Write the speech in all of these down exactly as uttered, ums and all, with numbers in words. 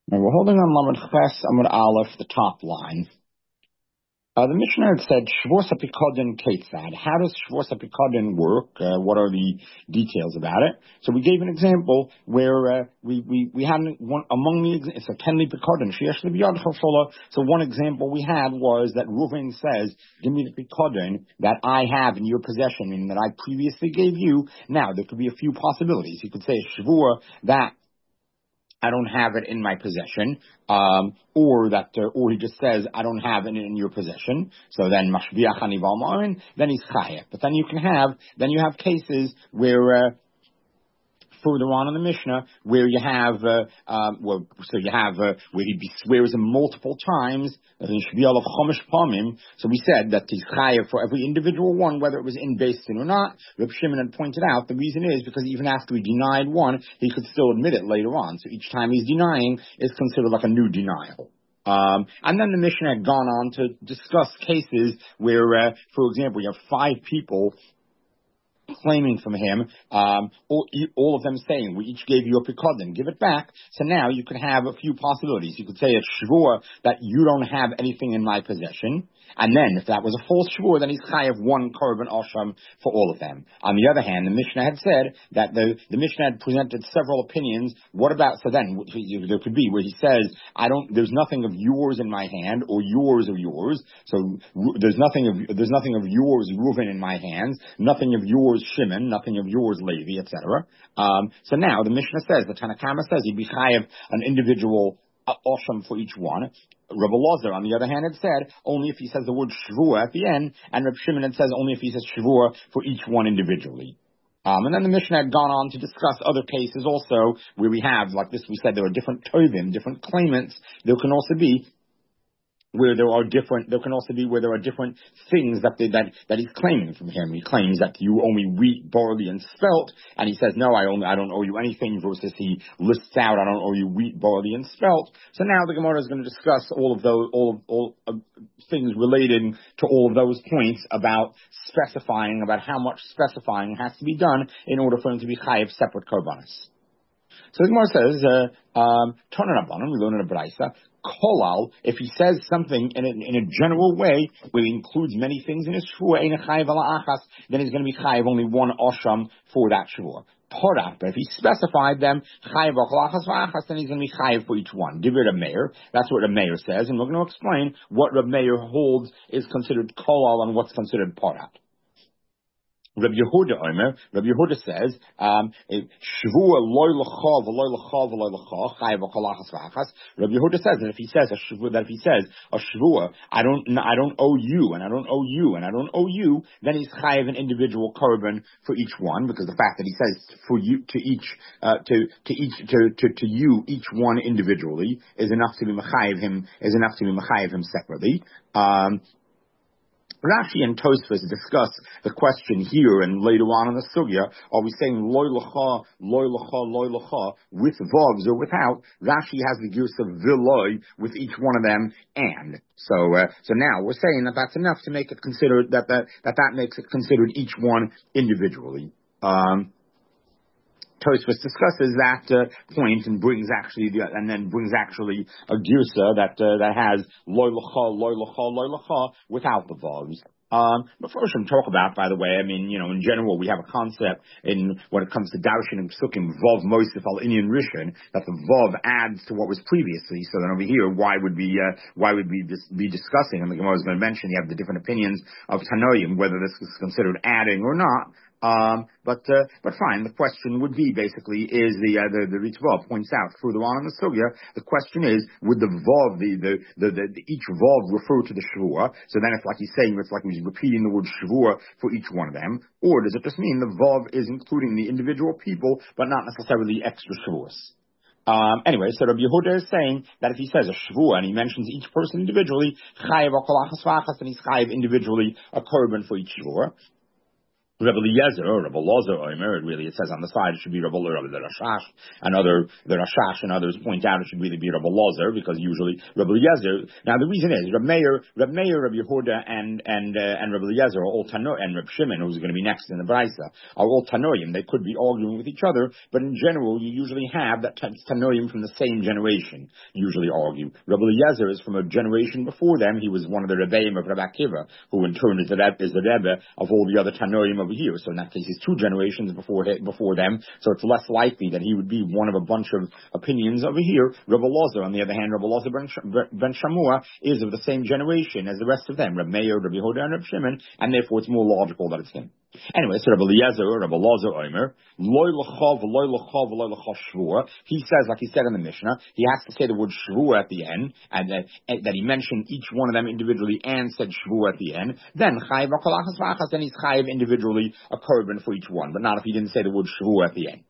Now we're holding on Lamed Ches Amud Aleph, the top line. Uh, the Mishnah had said, Shvus HaPikodin Ketzad. How does Shvus HaPikodin work? Uh, what are the details about it? So we gave an example where uh, we, we, we had one among the, it's a Kenli Pikodin, Sheyesh L'Biyad Choshola. So one example we had was that Reuven says, give me the Pikodin that I have in your possession and that I previously gave you. Now, there could be a few possibilities. He could say a Shvua that I don't have it in my possession, um, or that, uh, or he just says, I don't have it in your possession. So then, mashbiach hanival ma'arin, then he's chayev. But then you can have, then you have cases where, uh, further on in the Mishnah, where you have, uh, um, well, so you have, uh, where he swears him multiple times, in Shvial of Chomish Pamim. So we said that he's chayev for every individual one, whether it was in Beis Din or not. Reb Shimon had pointed out the reason is because even after he denied one, he could still admit it later on. So each time he's denying is considered like a new denial. Um, and then the Mishnah had gone on to discuss cases where, uh, for example, you have five people claiming from him, um, all, all of them saying, we each gave you a pikodin, give it back. So now you could have a few possibilities. You could say a shvur that you don't have anything in my possession. And then, if that was a false shvur, then he's chayav one korban asham for all of them. On the other hand, the Mishnah had said that the, the Mishnah had presented several opinions. What about, so then, there could be where he says, I don't, there's nothing of yours in my hand, or yours of yours. So, there's nothing of, there's nothing of yours, Reuven, in my hands, nothing of yours, Shimon, nothing of yours, Levi, et cetera. Um, so now, the Mishnah says, the Tanakama says, he'd be chayav an individual asham for each one. Rabbi Lazar, on the other hand, had said only if he says the word shvua at the end, and Reb Shimon had says only if he says shvua for each one individually. Um, and then the Mishnah had gone on to discuss other cases also where we have, like this, we said there are different tovim, different claimants. There can also be where there are different, there can also be where there are different things that they, that that he's claiming from him. He claims that you owe me wheat, barley, and spelt, and he says, no, I only, I don't owe you anything, versus he lists out, I don't owe you wheat, barley, and spelt. So now the Gemara is going to discuss all of those, all of, all uh, things relating to all of those points about specifying, about how much specifying has to be done in order for him to be chayav separate korbanos. So the Gemara says, uh, um, Tonan Rabbanan, we learn in a Braisa, Kolal, if he says something in a, in a general way, where he includes many things in his shvua, ein chayav ala achas, then he's going to be chayav only one asham for that shvua. Porach, but if he specified them, chayav ala achas v'achas, then he's going to be chayav for each one. Give it a mayor. That's what a mayor says, and we're going to explain what Reb Meir holds is considered kolal and what's considered porach. Rabbi Yehuda Omer, Rabbi Yehuda says, um, Shvua loy l'cha v'loy l'cha v'loy l'cha chayav v'kolachas v'achas. Rabbi Yehuda says that if he says a shvua, that if he says a shvua, I don't, I don't owe you, and I don't owe you, and I don't owe you, then he's chayav an individual korban for each one, because the fact that he says for you to each, uh, to to each to, to to you each one individually is enough to be mechayev him, is enough to be mechayev him separately. Um, Rashi and Tosfos discuss the question here and later on in the sugya. Are we saying loy l'cha, loy l'cha, loy l'cha with vavs or without? Rashi has the use of viloy with each one of them and. So, uh, so now we're saying that that's enough to make it considered that that that, that makes it considered each one individually. Um, Tosfos discusses that uh, point and brings actually, the, and then brings actually a girsa that uh, that has loy l'cha, loy l'cha, loy l'cha without the vavs. Um, but first, we talk about, by the way, I mean, you know, in general, we have a concept in when it comes to darshan and psukim, vav mosif al inyan rishon, that the vav adds to what was previously. So then over here, why would we, uh, why would we dis- be discussing? And the Gemara is going to mention you have the different opinions of Tanoim, whether this is considered adding or not. Um, but uh, but fine. The question would be basically is the uh, the the Ritva points out further on in the sugya. The question is would the vav the the, the, the, the each vav refer to the shvua? So then it's like he's saying it's like he's repeating the word shvua for each one of them, or does it just mean the vav is including the individual people but not necessarily extra shvuas? Um, anyway, so Rabbi Yehuda is saying that if he says a shvua and he mentions each person individually, chayav akolachas v'achas, then he's chayav individually a korban for each shvua. Rebbe Eliezer or Rebbe Lozer Omer, really it says on the side it should be Rebbe Rebbe the Rashash, and other the Rashash and others point out it should really be Rebbe Lozer because usually Rebbe Eliezer. Now the reason is Rebbe Meir, Rebbe Meir, Rebbe Yehuda, and and uh, and Rebbe Eliezer are all Tano, and Rebbe Shimon, who's going to be next in the Brisa, are all Tanoim. They could be arguing with each other, but in general you usually have that Tanoim from the same generation usually argue. Rebbe Eliezer is from a generation before them. He was one of the Rebbeim of Rebbe Akiva, who in turn is the Rebbe, is the Rebbe of all the other Tanoim of here. So in that case, he's two generations before before them. So it's less likely that he would be one of a bunch of opinions over here. Rebbe Lozer, on the other hand, Rebbe Lozer ben Shamua is of the same generation as the rest of them, Rebbe Meir, Rebbe Yehuda, and Rebbe Shimon, and therefore it's more logical that it's him. Anyway, so Rebbe Eliezer, Rebbe Lozer Omer, loy l'chav, loy l'chav, loy l'chav shvua. He says, like he said in the Mishnah, he has to say the word shvua at the end, and that, and that he mentioned each one of them individually and said shvua at the end. Then chayiv akolachas v'achas, then he's chayiv individually a korban for each one, but not if he didn't say the word shvua at the end.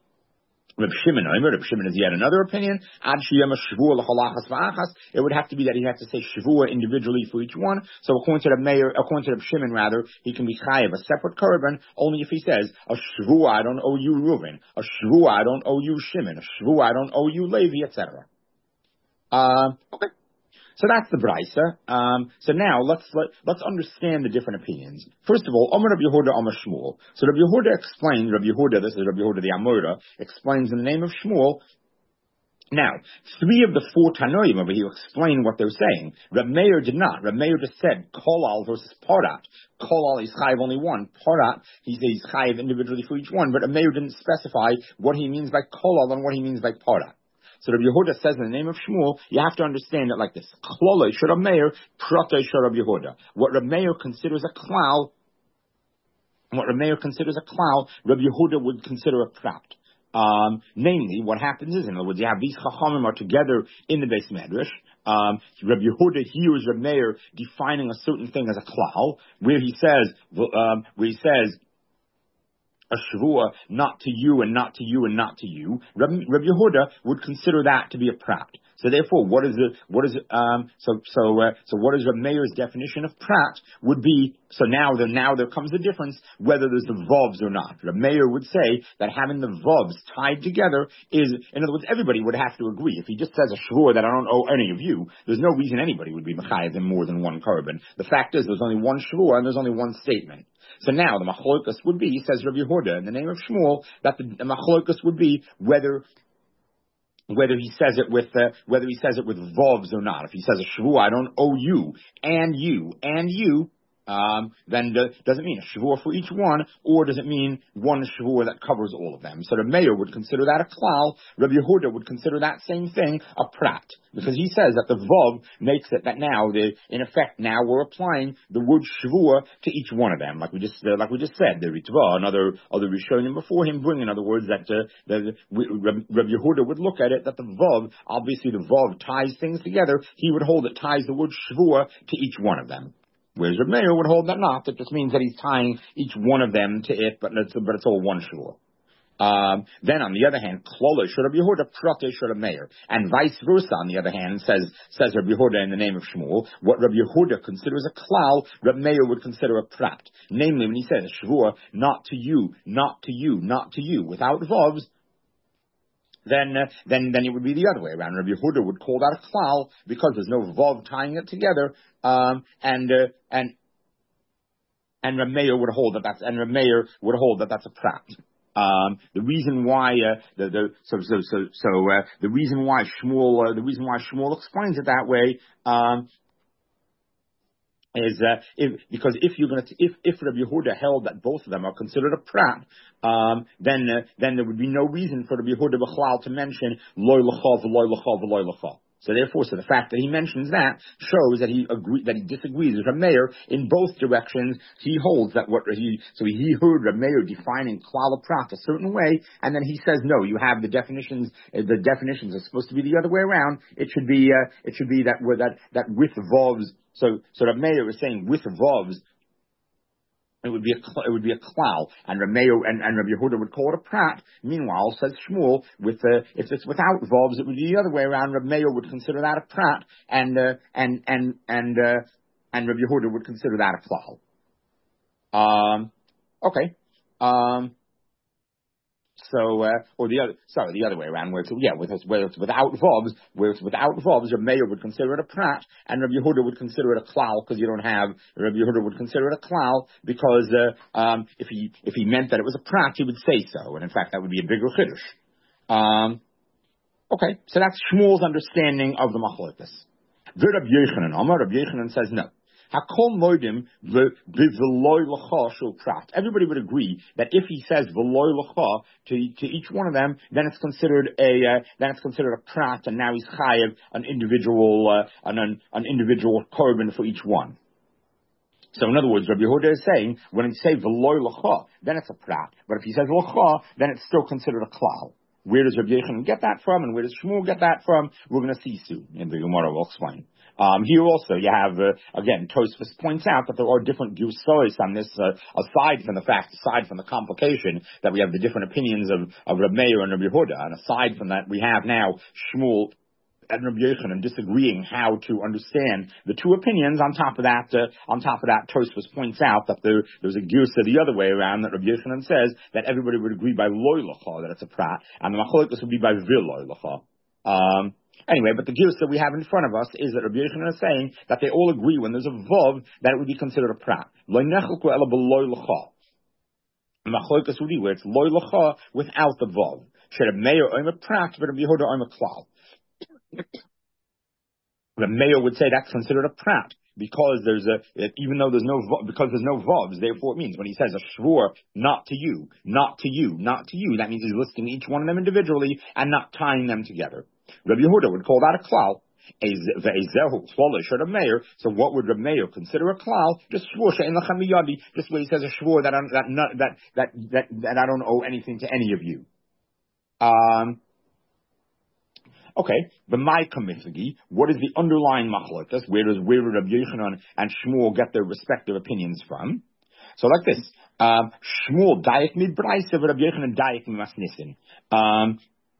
Reb Shimon, Reb Shimon is yet another opinion. Ad sheyama shvua l'cholachas v'achas. It would have to be that he has to say shvua individually for each one. So according to the mayor, according to Reb Shimon, rather, he can be chayiv a separate korban only if he says a shvua I don't owe you Reuven, a shvua I don't owe you Shimon, a shvua I don't owe you Levi, et cetera. Uh, okay. So that's the Brisa. Um, so now let's let, let's understand the different opinions. First of all, Omer Rabbi Yehuda, Omer Shmuel. So Rabbi Yehuda explains, Rabbi Yehuda, this is Rabbi Yehuda the Amora, explains in the name of Shmuel. Now, three of the four Tanoim over here explain what they're saying. Reb Meir did not. Reb Meir just said Kolal versus Parat. Kolal is chayiv only one. Parat, he says chayiv individually for each one. But Reb Meir didn't specify what he means by Kolal and what he means by Parat. So Rabbi Yehuda says in the name of Shmuel, you have to understand it like this. Klolei shel Reb Meir, pratei shel Rabbi Yehuda. What Reb Meir considers a klal, what Reb Meir considers a klal, Rabbi Yehuda would consider a prat. Um, namely, what happens is, in other words, you have these chachamim are together in the Beis Medrash. Um, Rabbi Yehuda hears Reb Meir defining a certain thing as a klal, where he says, um, where he says, a shvua, not to you and not to you and not to you. Rabbi, Rabbi Yehuda would consider that to be a prat. So therefore, what is the what is it, um so so uh, so what is Rabbi Meir's definition of prat would be? So now there now there comes the difference whether there's the vovs or not. Rabbi Meir would say that having the vovs tied together is, in other words, everybody would have to agree. If he just says a shvua that I don't owe any of you, there's no reason anybody would be mechayev in more than one korban. The fact is, there's only one shvua and there's only one statement. So now the machlokas would be, says Rabbi Yehuda in the name of Shmuel, that the, the machlokas would be whether whether he says it with uh, whether he says it with vovs or not. If he says a shvua, I don't owe you and you and you, um, then the, does it mean a shvua for each one, or does it mean one shvua that covers all of them? So the mayor would consider that a klal. Rabbi Yehuda would consider that same thing a prat, because he says that the vov makes it that now, the, in effect, now we're applying the word shvua to each one of them, like we just uh, like we just said. The Ritva, another other Rishonim before him, bring in other words that uh, the, the Rabbi Yehuda would look at it that the vov, obviously the vov ties things together. He would hold it ties the word shvua to each one of them. Whereas Reb Meir would hold that not. It just means that he's tying each one of them to it, but it's, but it's all one shvua. Um, then on the other hand, Klola should Rabbi Yehuda, Prate should Reb Meir, and vice versa. On the other hand, says says Rabbi Yehuda in the name of Shmuel, what Rabbi Yehuda considers a klal, Reb Meir would consider a prat. Namely, when he says shvua, not to you, not to you, not to you, without vovs, then uh, then then it would be the other way around. Rabbi Yehuda would call that a klal because there's no vov tying it together, um, and uh, and and Reb Meir would hold that that's and Reb Meir would hold that that's a prat. Um, the reason why uh, the the so so so so uh, the reason why Shmuel uh, the reason why Shmuel explains it that way um, is uh, if, because if you're going to if if Rabbi Yehuda held that both of them are considered a prat, um, then uh, then there would be no reason for Rabbi Yehuda b'chlal to mention loy l'chav loy l'chav loy l'chav. So therefore, so the fact that he mentions that shows that he agree that he disagrees with Reb Meir in both directions. He holds that what he so he heard Reb Meir defining klal prat a certain way, and then he says no, you have the definitions. The definitions are supposed to be the other way around. It should be uh, it should be that that that with vovs. So so Reb Meir is saying with vovs, it would be a it would be a klal, and Reb Meir and, and Rabbi Yehuda would call it a prat. Meanwhile, says Shmuel, with uh, if it's without vovs, it would be the other way around. Reb Meir would consider that a prat, and uh, and and and uh, and Rabbi Yehuda would consider that a klal. Um, Okay. Um, So, uh, or the other, sorry, the other way around, where it's, yeah, with, where it's without vovs, where it's without vovs, Rabbi Meir would consider it a prat, and Rabbi Yehuda would consider it a klal, because you don't have, Rabbi Yehuda would consider it a klal, because, uh, um, if he, if he meant that it was a prat, he would say so, and in fact, that would be a bigger chiddush. Um, okay, so that's Shmuel's understanding of the machlokes. The Rabbi Yochanan, Amar Rabbi Yochanan says no. Hakol modim v'veloy l'cha shul prat. Everybody would agree that if he says v'loy l'cha to to each one of them, then it's considered a uh, then it's considered a prat, and now he's chayav an individual uh, an, an an individual korban for each one. So in other words, Rabbi Yehuda is saying when he say v'loy l'cha, then it's a prat. But if he says l'cha, then it's still considered a klal. Where does Rabbi Yochanan get that from, and where does Shmuel get that from? We're going to see soon in the Gemara. We'll explain. Um, here also, you have uh, again, Tosfos points out that there are different gusois on this. Uh, aside from the fact, aside from the complication that we have the different opinions of of Rabbi Meir and Rabbi Yehuda, and aside from that, we have now Shmuel and Rabbi Yochanan disagreeing how to understand the two opinions. On top of that, uh, on top of that, Tosfos points out that there, there's a girsa the other way around, that Rabbi Yochanan says that everybody would agree by loy l'cha that it's a prat, and the machlokes would be by viloy l'cha. Um, anyway, but the girsa we have in front of us is that Rabbi Yochanan is saying that they all agree when there's a vav that it would be considered a prat. Loy nechelku ela b'loy l'cha. The machlokes would be where it's loy l'cha without the vav. Should a mayor oim a prat, but Rabbi Yehuda oim a klal. The mayor would say that's considered a prat because there's a, even though there's no, because there's no vovs, therefore it means when he says a shvur, not to you, not to you, not to you, that means he's listing each one of them individually and not tying them together. Rabbi Yehuda would call that a klal. So what would Rabbi Meir consider a klal? Just shvur she'en lachem miyadi, just where he says a shvur that, that, that, that, that, that I don't owe anything to any of you. Um, Okay, the my committee, what is the underlying machlokes? Where does where do Rabbi Yochanan and Shmuel get their respective opinions from? So like this, um, Shmuel daik mid brayse, Rabbi Yochanan daik mid masnisin. Um,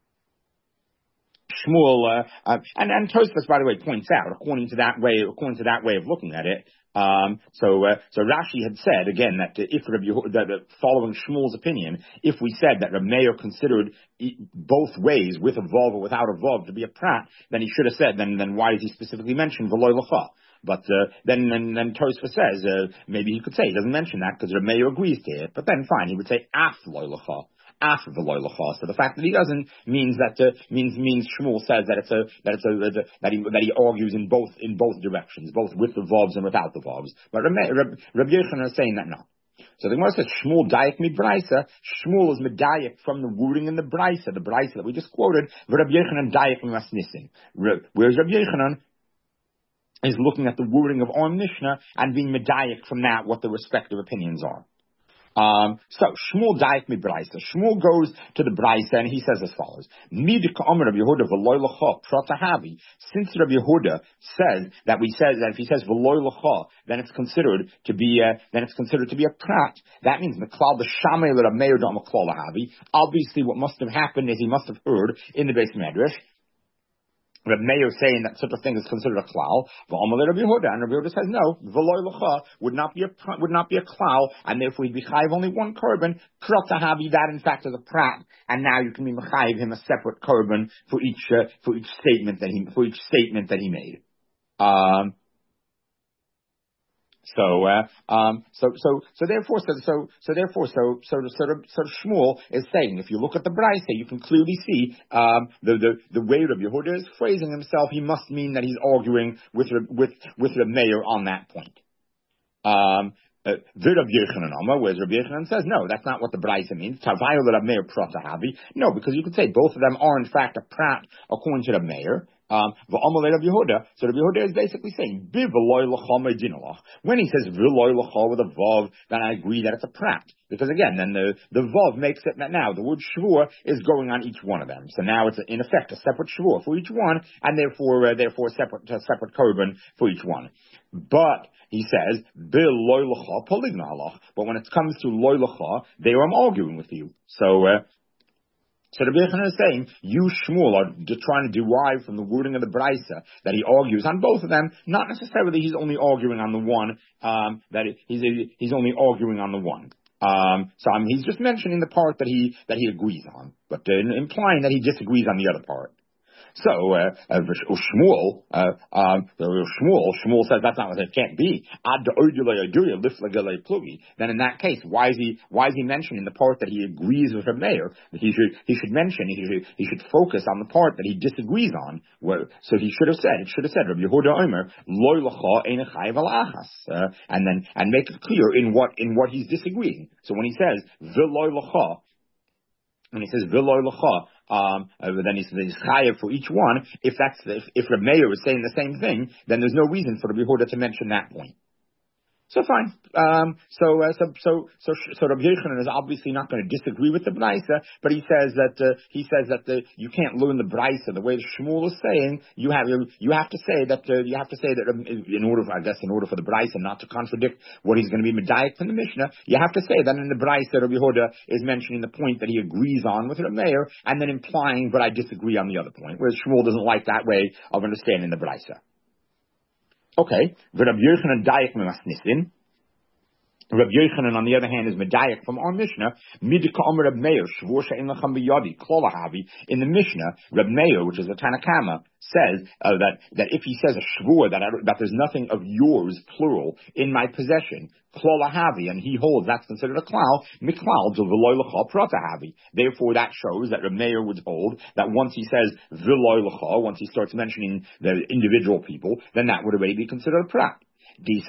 Shmuel uh, uh, and and Tosfos, by the way, points out according to that way, according to that way of looking at it. Um, so, uh, so Rashi had said again that if Rabbi Yehuda, that, that following Shmuel's opinion, if we said that Rabbi Meir considered both ways, with a vav or without a vav, to be a prat, then he should have said, then, then why did he specifically mention v'loy l'cha? But uh, then, then, then Tosfos says uh, maybe he could say he doesn't mention that because Rabbi Meir agrees to it. But then, fine, he would say af v'loy l'cha. After the loy l'cha, so the fact that he doesn't means that uh, means means Shmuel says that it's a that it's a, that, a, that he that he argues in both in both directions, both with the vovs and without the vovs. But Rabbi Reb, Yochanan is saying that no. So the Gemara says Shmuel dayak mi braysa. Shmuel is medayak from the wording in the braysa, the braysa that we just quoted. Rabbi Yochanan dayak mi masnisin. Whereas Rabbi Yochanan is looking at the wording of our Mishnah and being medayak from that what the respective opinions are. Um, so Shmuel daik mi braysa. Shmuel goes to the braysa and he says as follows: Mid ka'amar Rabbi Yehuda v'loy l'cha pratahavi. Since Rabbi Yehuda says that we says that if he says v'loy l'cha, then it's considered to be a, then it's considered to be a prat. That means meklal b'shamei l'Rab Meir dam meklal lahavi. Obviously, what must have happened is he must have heard in the Beis Medrash Rabbi Meir saying that such a thing is considered a klal, Rabbi Yehuda, and Rabbi Yehuda says no, v'loy l'cha would not be a would not be a klal, and therefore he'd be chayiv only one korban. Pratahavi, that in fact is a prat, and now you can be mechayiv him a separate korban for each uh, for each statement that he for each statement that he made. Um, So, uh, um, so, so, so therefore, so, so, so therefore, so, so, so, so Shmuel is saying, if you look at the Brayse, you can clearly see, um, the, the, the way Rabbi Yehuda is phrasing himself, he must mean that he's arguing with, with, with the mayor on that point. Um, Uh, Rabbi Yochanan, whereas Rabbi Yochanan says, no, that's not what the Brayse means. Tavayo Rabbi Meir pratahavi. No, because you could say both of them are in fact a prat according to the mayor. Um, Rabbi Yehuda. So Rabbi Yehuda is basically saying, when he says v'loy l'cha with a vav, then I agree that it's a prat. Because again, then the, the vav makes it that now the word shvur is going on each one of them. So now it's in effect a separate shvur for each one, and therefore, uh, therefore separate, a separate korban for each one. But he says, Bil loy l'cha poligna halach. But when it comes to loy l'cha, there I'm arguing with you. So, uh, so Rabbi Yochanan is saying, you Shmuel are trying to derive from the wording of the Brayse that he argues on both of them. Not necessarily he's only arguing on the one, um, that he's, he's only arguing on the one. Um, so um, he's just mentioning the part that he that he agrees on, but uh, implying that he disagrees on the other part. So, uh, uh, Shmuel, uh, um, Shmuel, Shmuel says that's not what it can't be. Then in that case, why is he, why is he mentioning the part that he agrees with Reb Meir? He should, he should mention, he should, he should focus on the part that he disagrees on. Where, so he should have said, it should have said, Reb Yehuda Omer, loy lacha ein chayav al achas, uh, and then, and make it clear in what, in what he's disagreeing. So when he says, v'loy lacha, when he says v'loy lacha, Um, uh, then he's, he's chayav for each one. If that's the, if, if Reb Meir is saying the same thing, then there's no reason for the Yehuda to mention that point. So fine. Um, so, uh, so, so, so, so Rabbi Yochanan is obviously not going to disagree with the Braisa, but he says that, uh, he says that the, you can't learn the Braisa the way the Shmuel is saying. You have, you have to say that, uh, you have to say that um, in order, I guess, in order for the Braisa not to contradict what he's going to be medayek from the Mishnah, you have to say that in the Braisa, Rabbi Yehuda is mentioning the point that he agrees on with Rabbi Meir, and then implying, but I disagree on the other point, whereas Shmuel doesn't like that way of understanding the Braisa. Okay, Rabbi Yochanan dayek memasnisin. Rabbi Yochanan, on the other hand, is medayek from our Mishnah. Midika Omer Reb Meir shvur she'en lachem biyadi klol havi. In the Mishnah, Reb Meir, which is a Tanakama, says uh, that that if he says a shvur that I, that there's nothing of yours plural in my possession, klol havi, and he holds that's considered a klal miklal to v'loy lecha prata havi. Therefore, that shows that Reb Meir would hold that once he says v'loy lecha, once he starts mentioning the individual people, then that would already be considered a prat. If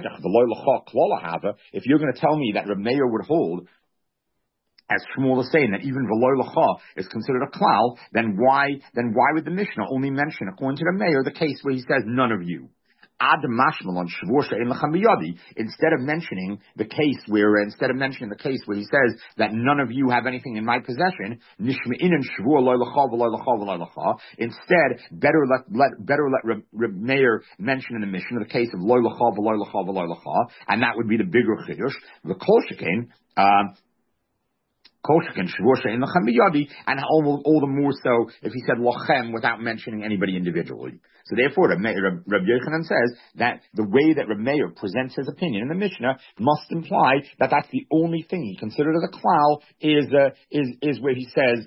you're going to tell me that Reb Meir would hold, as Shmuel is saying, that even v'loy lecha is considered a klal, then why then why would the Mishnah only mention, according to Reb Meir, the case where he says none of you? Instead of mentioning the case where, instead of mentioning the case where he says that none of you have anything in my possession, instead, better let, let better let Reb, Reb Meir mention in the Mishnah the case of loy lecha, v'loy lecha, v'loy lecha, and that would be the bigger chiddush. The kol shekain, um, and all, all the more so if he said lochem without mentioning anybody individually. So therefore, Reb Yochanan says that the way that Reb Meir presents his opinion in the Mishnah must imply that that's the only thing he considered as a klal is uh, is is where he says.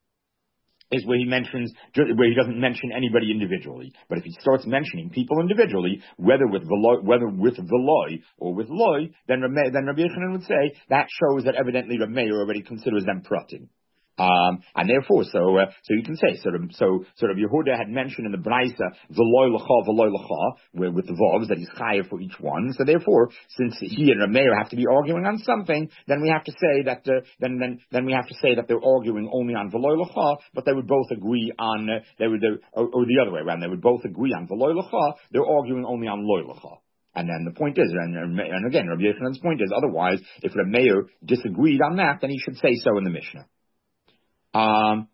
Is where he mentions, where he doesn't mention anybody individually. But if he starts mentioning people individually, whether with veloy, whether with veloy or with loy, then Rabbi, then Rabbi Yochanan would say that shows that evidently Rabbi Meir already considers them pratim. Um, and therefore, so, uh, so you can say, so, so, so Rabbi Yehuda had mentioned in the Braisa, veloy lecha, veloy lecha, where with the vovs, that he's chayav for each one. So therefore, since he and Rabbi Meir have to be arguing on something, then we have to say that, uh, then, then, then we have to say that they're arguing only on veloy lecha, but they would both agree on, uh, they would, uh, or, or the other way around, they would both agree on veloy lecha, they're arguing only on loy lecha. And then the point is, and, and again, Rabbi Yochanan's point is, otherwise, if Rabbi Meir disagreed on that, then he should say so in the Mishnah. Um,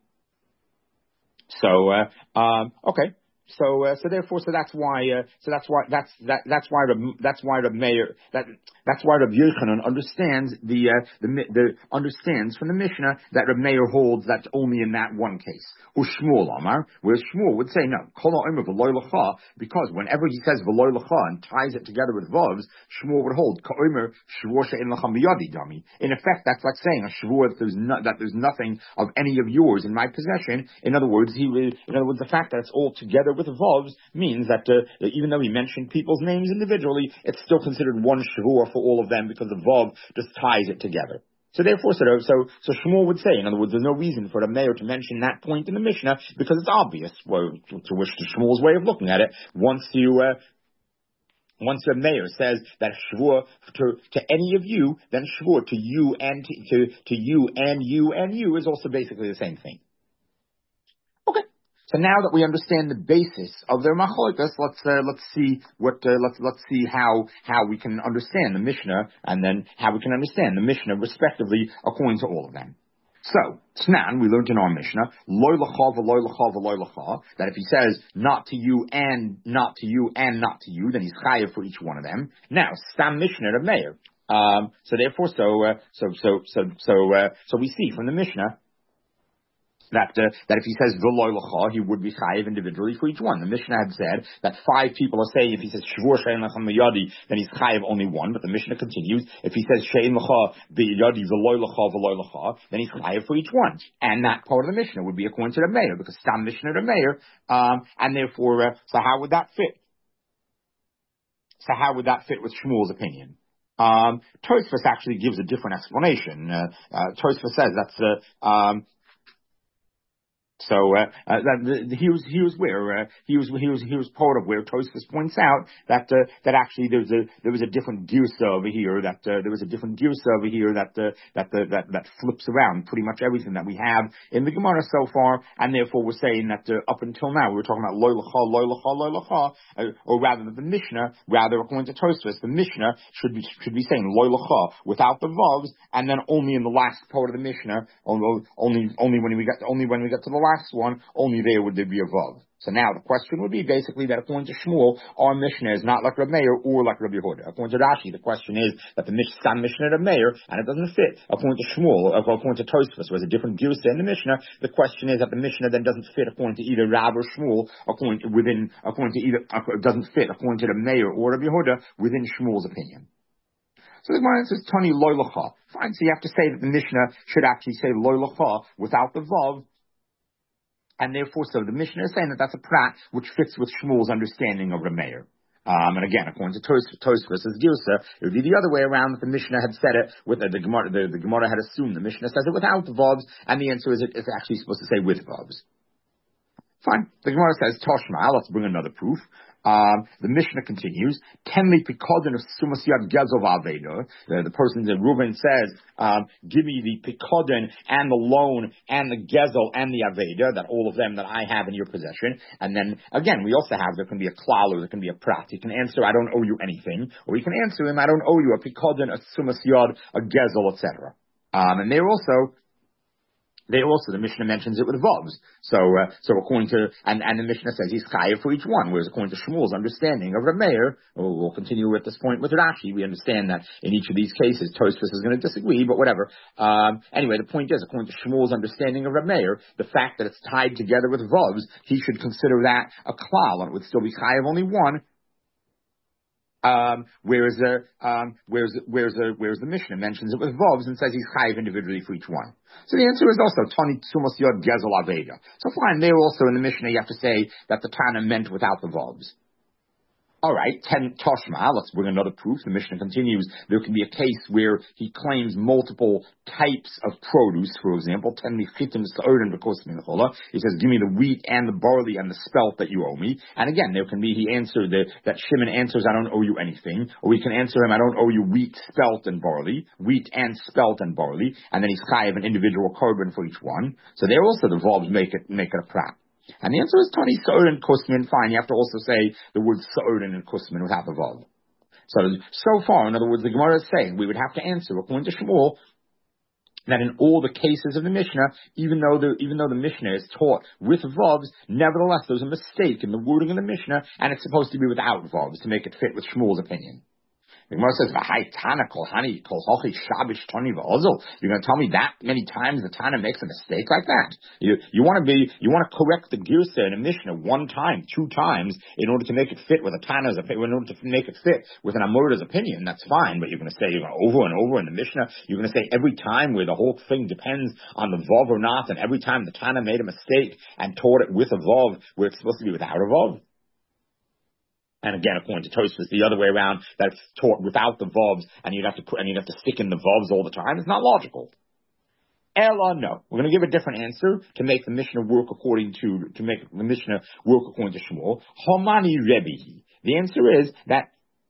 so, uh, um, okay. So, uh, so therefore, so that's why, uh, so that's why, that's, that, that's why, that's why Reb Meir, that, that's why Rabbi Yochanan understands the, uh, the, the, understands from the Mishnah that Reb Meir holds that's only in that one case. Or Shmuel Amar, whereas Shmuel would say, no, Kol ha'omer v'loy lecha, because whenever he says v'loy lecha and ties it together with vovs, Shmuel would hold, Ka'omer shvur she'en lacham biyadi dami. In effect, that's like saying a shvur that there's no, that there's nothing of any of yours in my possession. In other words, he, in other words, the fact that it's all together with vovs means that, uh, even though he mentioned people's names individually, it's still considered one shvur for all of them because the vov just ties it together. So therefore, so, so, so Shmuel would say, in other words, there's no reason for the Meir to mention that point in the Mishnah because it's obvious, well, to, to which to Shmuel's way of looking at it, once you, uh, once the Meir says that shvur to, to any of you, then shvur to you and to, to, to you and you and you is also basically the same thing. Okay. So now that we understand the basis of their machlokas, let's uh, let's see what uh, let's let's see how how we can understand the Mishnah and then how we can understand the Mishnah respectively according to all of them. So Tnan, we learned in our Mishnah, loy lecha v'loy lecha v'loy lecha, that if he says not to you and not to you and not to you, then he's chayav for each one of them. Now Stam Mishnah of Meir. Um, so therefore, so uh, so so so so uh, so we see from the Mishnah That uh, that if he says v'loy l'cha, he would be chayiv individually for each one. The Mishnah had said that five people are saying if he says shvur shein l'cha miyadi, then he's chayiv only one. But the Mishnah continues, if he says shein l'cha b'yadi v'loy l'cha v'loy l'cha, then he's chayiv for each one. And that part of the Mishnah would be according to the mayor, because stam Mishnah the mayor, um, and therefore, uh, so how would that fit? So how would that fit with Shmuel's opinion? Um, Tosfos actually gives a different explanation. Uh, uh, Tosfos says that's uh, um, So uh, uh, that, the, he was he was where uh, he was he was he was part of where Tosfos points out that uh, that actually there's a there was a different girsa over here that uh, there was a different girsa over here that uh, that uh, that that flips around pretty much everything that we have in the Gemara so far, and therefore we're saying that uh, up until now we were talking about loy l'cha loy l'cha loy l'cha, uh, or rather the Mishnah, rather according to Tosfos, the Mishnah should be should be saying loy l'cha without the vavs, and then only in the last part of the Mishnah, only only only when we got only when we get to the last one, only there would there be a vav. So now the question would be basically that according to Shmuel, our Mishnah is not like Reb Meir or like Rabbi Yehuda. According to Rashi, the question is that the Mishnah Mishnah of Meir, and it doesn't fit. According to Shmuel, according to Tosfos, who has a different view in the Mishnah, the question is that the Mishnah then doesn't fit according to either Rab or Shmuel, according to, within according to either uh, doesn't fit according to the Meir or Rabbi Yehuda within Shmuel's opinion. So the Gemara says Tani loy l'cha. Fine, so you have to say that the Mishnah should actually say loy l'cha without the vav. And therefore, so the Mishnah is saying that that's a prat which fits with Shmuel's understanding of Rameir. Um, and again, according to Tosfos' Gilsa, it would be the other way around that the Mishnah had said it with the, the Gemara. The, the Gemara had assumed the Mishnah says it without the vavs, and the answer is it, it's actually supposed to say with vavs. Fine. The Gemara says Toshma. Let's bring another proof. Um, the Mishnah continues, Tenli pikodin of sumasiyad gezov aveda. The person, the Reuben says, um, give me the pikodin and the loan and the gezel and the aveda, that all of them that I have in your possession. And then, again, we also have, there can be a klal or there can be a prat. He can answer, I don't owe you anything. Or he can answer him, I don't owe you a pikodin, a sumasiyad, a gezel, et cetera. Um, and they're also, They also, the Mishnah mentions it with vavs. So, uh, so according to, and, and the Mishnah says he's chayav for each one, whereas according to Shmuel's understanding of Reb Meir, we'll, we'll continue at this point with Rashi, we understand that in each of these cases, Tosfos is going to disagree, but whatever. Um, anyway, the point is, according to Shmuel's understanding of Reb Meir, the fact that it's tied together with vavs, he should consider that a klal, and it would still be chayav only one. Um, whereas the um, whereas whereas the whereas the Mishnah mentions it with vavs and says he's chayiv individually for each one. So the answer is also Tani Tzumas Yod Gezel Aveda. So fine, there also in the Mishnah you have to say that the Tana meant without the vavs. All right, ten Toshma. Let's bring another proof. The Mishnah continues. There can be a case where he claims multiple types of produce. For example, ten michitim sa'odin v'kosmin chola. He says, "Give me the wheat and the barley and the spelt that you owe me." And again, there can be he answered the, that Shimon answers, "I don't owe you anything," or we can answer him, "I don't owe you wheat, spelt, and barley, wheat and spelt and barley," and then he's chayav an individual carbon for each one. So there also the vavs make it make it a prat. And the answer is Tani Sa'odin Kusmin. Fine, you have to also say the word Sa'odin and Kusmin without the vav. So, so far, in other words, the Gemara is saying we would have to answer, according to Shmuel, that in all the cases of the Mishnah, even though the, even though the Mishnah is taught with vavs, nevertheless, there's a mistake in the wording of the Mishnah, and it's supposed to be without vavs to make it fit with Shmuel's opinion. The Gemara says, "V'hai Tana kol hani kol hochi shabish tani v'ozol." You're going to tell me that many times the Tana makes a mistake like that? You you want to be you want to correct the girsa in a Mishnah one time, two times in order to make it fit with a Tana's opinion, in order to make it fit with an Amorda's opinion. That's fine, but you're going to say you're going to over and over in the Mishnah. You're going to say every time where the whole thing depends on the vav or not, and every time the Tana made a mistake and taught it with a vav where it's supposed to be without a vav. And again, according to Tosfos, the other way around, that it's taught without the vavs, and you'd have to put, and you'd have to stick in the vavs all the time. It's not logical. Ella, no. We're going to give a different answer to make the Mishnah work according to, to make the Mishnah work according to Shmuel. Homani Rebbe. The answer is that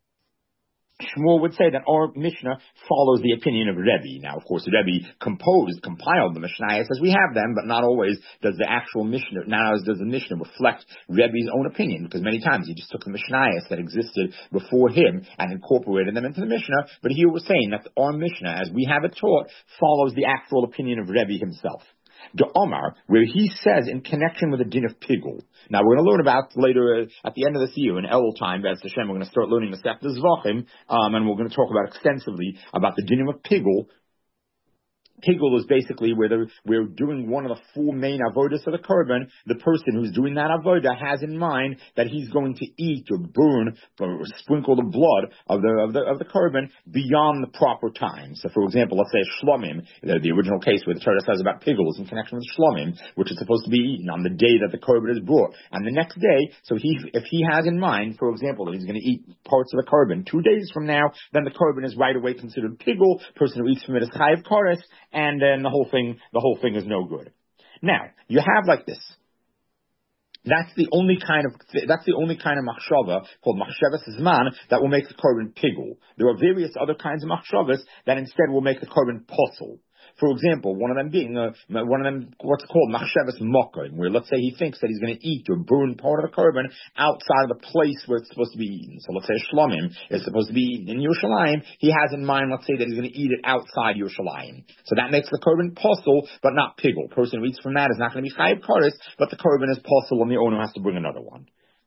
Shmuel would say that our Mishnah follows the opinion of Rebbe. Now, of course, Rebbe composed, compiled the Mishnayos as we have them, but not always does the actual Mishnah, now does the Mishnah reflect Rebbe's own opinion, because many times he just took the Mishnayos that existed before him and incorporated them into the Mishnah, but here we're saying that our Mishnah, as we have it taught, follows the actual opinion of Rebbe himself. The Omar, where he says in connection with the din of Pigul. Now we're going to learn about later uh, at the end of this year in Elul time, B'ez Hashem, we're going to start learning the Sefta Zvachim, um, and we're going to talk about extensively about the din of Pigul. Pigul is basically where the, we're doing one of the four main avodas of the korban. The person who's doing that avodah has in mind that he's going to eat or burn or sprinkle the blood of the of the of the korban beyond the proper time. So, for example, let's say shlomim, the, the original case where the Torah says about pigul is in connection with shlomim, which is supposed to be eaten on the day that the korban is brought, and the next day. So he, if he has in mind, for example, that he's going to eat parts of the korban two days from now, then the korban is right away considered pigul. Person who eats from it is chayav kares. And then the whole thing, the whole thing is no good. Now, you have like this. That's the only kind of, that's the only kind of machshava called machshavas zman that will make the korban pigul. There are various other kinds of machshavas that instead will make the korban posel. For example, one of them being, uh, one of them, what's called machshavas mokim, where let's say he thinks that he's going to eat or burn part of the korban outside of the place where it's supposed to be eaten. So let's say shlomim is supposed to be eaten in Yerushalayim. He has in mind, let's say, that he's going to eat it outside Yerushalayim. So that makes the korban posel, but not pigul. Person who eats from that is not going to be chayav kares, but the korban is posel and the owner has to bring another one.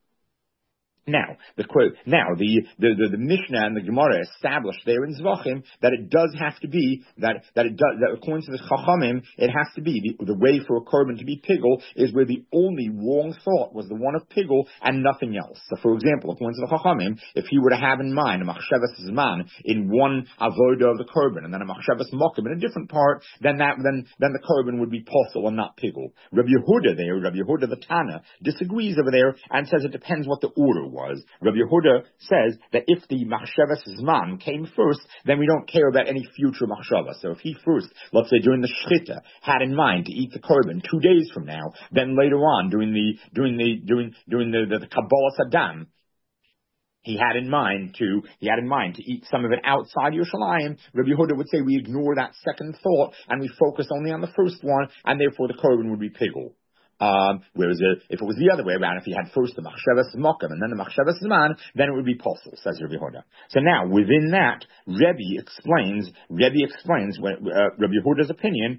Now, the quote, now, the, the, the, the Mishnah and the Gemara established there in Zvachim that it does have to be, that, that it does, that according to the Chachamim, it has to be, the, the way for a korban to be pigul is where the only wrong thought was the one of pigul and nothing else. So, for example, according to the Chachamim, if he were to have in mind a machshavas zman in one avodah of the korban and then a machshavas mokim in a different part, then that, then, then the korban would be posel and not pigul. Rabbi Yehuda there, Rabbi Yehuda the Tana, disagrees over there and says it depends what the order was. Was. Rabbi Yehuda says that if the machshavas zman came first, then we don't care about any future machshava. So if he first, let's say during the shchita, had in mind to eat the korban two days from now, then later on during the during the during during the the, the Kabbalah Saddam, he had in mind to he had in mind to eat some of it outside Yerushalayim. Rabbi Yehuda would say we ignore that second thought and we focus only on the first one, and therefore the korban would be pigul. Um, whereas uh, if it was the other way around, if he had first the machshavas mokim and then the machshavas zman, then it would be posel, says Rabbi Yehuda. So now, within that, Rebbe explains, Rebbe explains, uh, Rabbi Yehuda's opinion,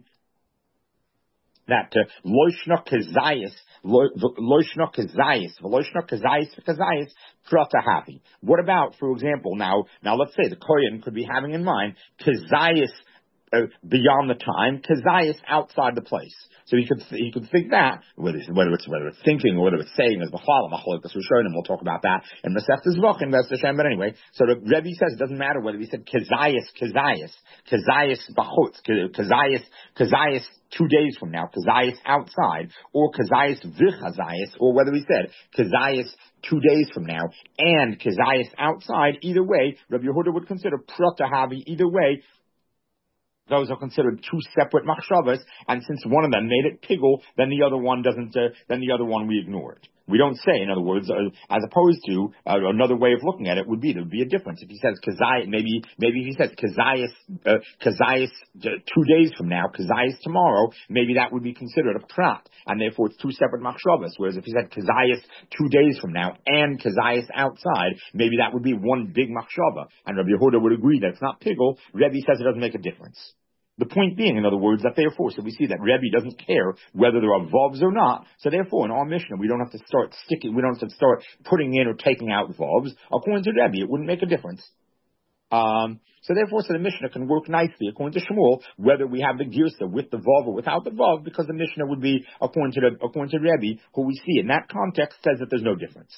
that loishna kezayis, loishna kezayis, loishna kezayis, kezayis, pratahavi. What about, for example, now, now let's say the kohen could be having in mind kezayis, Uh, beyond the time, kazayas outside the place. So he could he could think that whether it's whether it's, whether it's thinking or whether it's saying as b'chala machlokas rishonim. We'll talk about that in Masechtas Zvachim, B'ez Hashem. But anyway, so the Rebbe says it doesn't matter whether he said kazayas, kazayas, kazayas b'chutz, kazayas, kazayas two days from now, kazayas outside, or kazayas v'chazayas, or whether he said kazayas two days from now and kazayas outside. Either way, Rabbi Yehuda would consider pratahavi. Either way, those are considered two separate machshavas, and since one of them made it pigul, then the other one doesn't. Uh, then the other one we ignore it. We don't say, in other words, uh, as opposed to uh, another way of looking at it would be there would be a difference. If he says kazayas, maybe maybe if he says kazayas, uh, kazayas uh, two days from now, kazayas tomorrow, maybe that would be considered a prat, and therefore it's two separate machshavas. Whereas if he said kazayas two days from now and kazayas outside, maybe that would be one big machshava, and Rabbi Yehuda would agree that it's not pigul. Rebbe says it doesn't make a difference. The point being, in other words, that therefore, so we see that Rebbe doesn't care whether there are vovs or not. So therefore, in our Mishnah, we don't have to start sticking, we don't have to start putting in or taking out vovs. According to Rebbe, it wouldn't make a difference. Um, so therefore, so the Mishnah can work nicely, according to Shmuel, whether we have the girsa with the vov or without the vov, because the Mishnah would be, according to, the, according to Rebbe, who we see in that context says that there's no difference.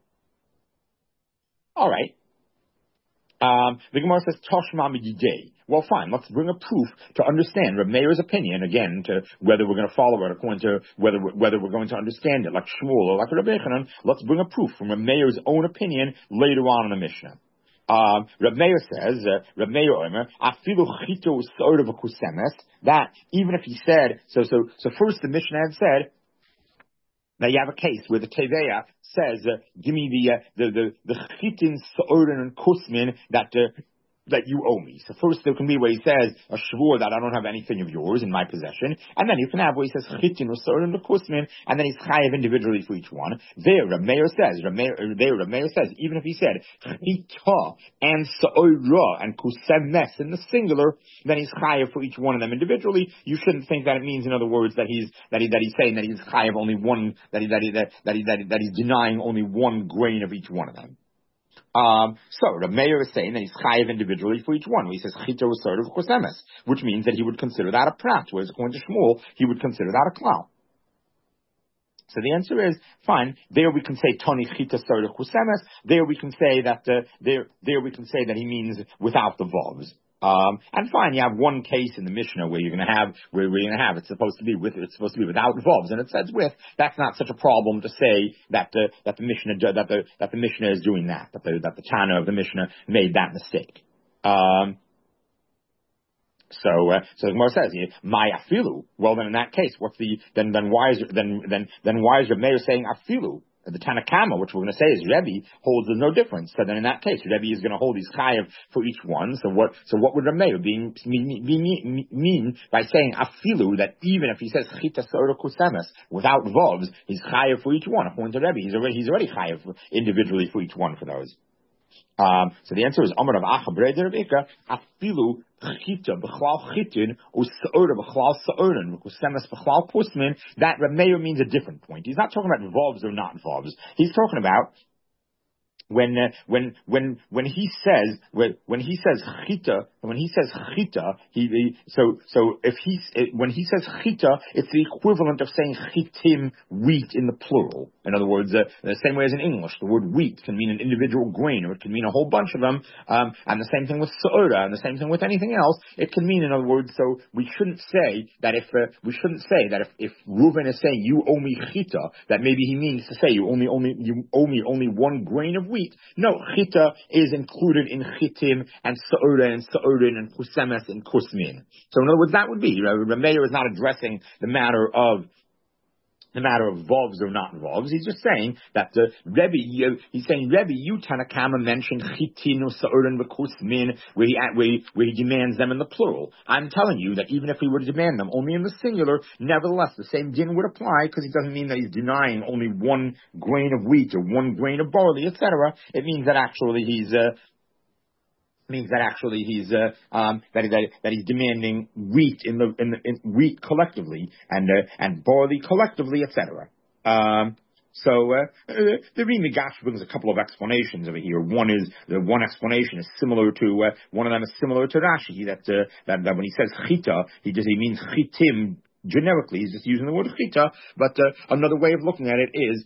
All right. Um, the Gemara says, Toshma mididei. Well, fine, let's bring a proof to understand Reb Meir's opinion, again, to whether we're going to follow it according to whether, whether we're going to understand it like Shmuel or like Rabbi Yechanan. Let's bring a proof from Reb Meir's own opinion later on in the Mishnah. Um, Reb Meir says, uh, Reb Meir Omer, afilu chito sort of a kusemes, that even if he said, so, so, so first the Mishnah had said, now you have a case where the Teveya says, uh, give me the, uh, the, the, the chitin, sa'orin, and kusmin that, uh, that you owe me. So first there can be where he says a shvur that I don't have anything of yours in my possession, and then you can have where he says chitin or sa'orin or kusmin, and then he's chayav individually for each one. There, Reb Meir says, Reb Meir, there, Reb Meir says, even if he said chita and sa'ora and kusemes in the singular, then he's chayav for each one of them individually. You shouldn't think that it means, in other words, that he's that he that he's saying that he's chayav only one, that he that he that, that he that, he, that he's denying only one grain of each one of them. Um, so the mayor is saying that he's chayiv individually for each one. He says chita was sort of chosemes, which means that he would consider that a prat, whereas according to Shmuel, he would consider that a klal. So the answer is fine. There we can say toni chita sort of chosemes. There we can say that uh, there there we can say that he means without the vovs. Um, and fine, you have one case in the Mishnah where you're going to have, where we're going to have, it's supposed to be with, it's supposed to be without vovs, and it says with. That's not such a problem to say that uh, that the Mishnah that the that the Mishnah is doing that, that the that the Tana of the Mishnah made that mistake. Um, so, uh, so the Gemara says, "My afilu." Well, then in that case, what's the then then why is then then then why is the mayor saying afilu? The Tanakama, which we're going to say is Rebbe, holds there's no difference. So then in that case, Rebbe is going to hold his chayav for each one. So what, so what would Rameir be, mean, mean, mean by saying afilu, that even if he says chita sora kusemes without vovs, he's chayav for each one? According to Rebbe, he's already, he's already chayav individually for each one for those. Um, so the answer is Amar of Acha Breder Rebeka Afilu Chita B'chlal Chitin U'Se'ora B'chlal Se'orin V'Kusemes B'chlal Pusmin. That Rameir means a different point. He's not talking about vovs or not vovs. He's talking about when uh, when when when he says when when he says chita when he says chita he, he so so if he when he says chita, it's the equivalent of saying chitim, wheat, in the plural. In other words, uh, the same way as in English, the word wheat can mean an individual grain, or it can mean a whole bunch of them. Um, and the same thing with se'ora, and the same thing with anything else. It can mean, in other words, so we shouldn't say that if uh, we shouldn't say that if if Reuven is saying you owe me chita, that maybe he means to say you only only you owe me only one grain of wheat. No, chita is included in chitim and se'ora and se'orin and kusemes and kusmin. So in other words, that would be, Rameir is not addressing the matter of the matter of vovs or not vovs. He's just saying that the Rebbe, you, he's saying, Rebbe, you Tanakama mentioned chitin or se'orin v'kusmin, where he, where he, where he demands them in the plural. I'm telling you that even if he were to demand them only in the singular, nevertheless, the same din would apply, because it doesn't mean that he's denying only one grain of wheat or one grain of barley, et cetera. It means that actually he's, uh, means that actually he's uh, um, that, that that he's demanding wheat in the in, the, in wheat collectively and uh, and barley collectively, et cetera. Um, so uh, the Ri Migash brings a couple of explanations over here. One is the one explanation is similar to uh, one of them is similar to Rashi, that uh, that, that when he says chita, he just he means chitim generically. He's just using the word chita. But uh, another way of looking at it is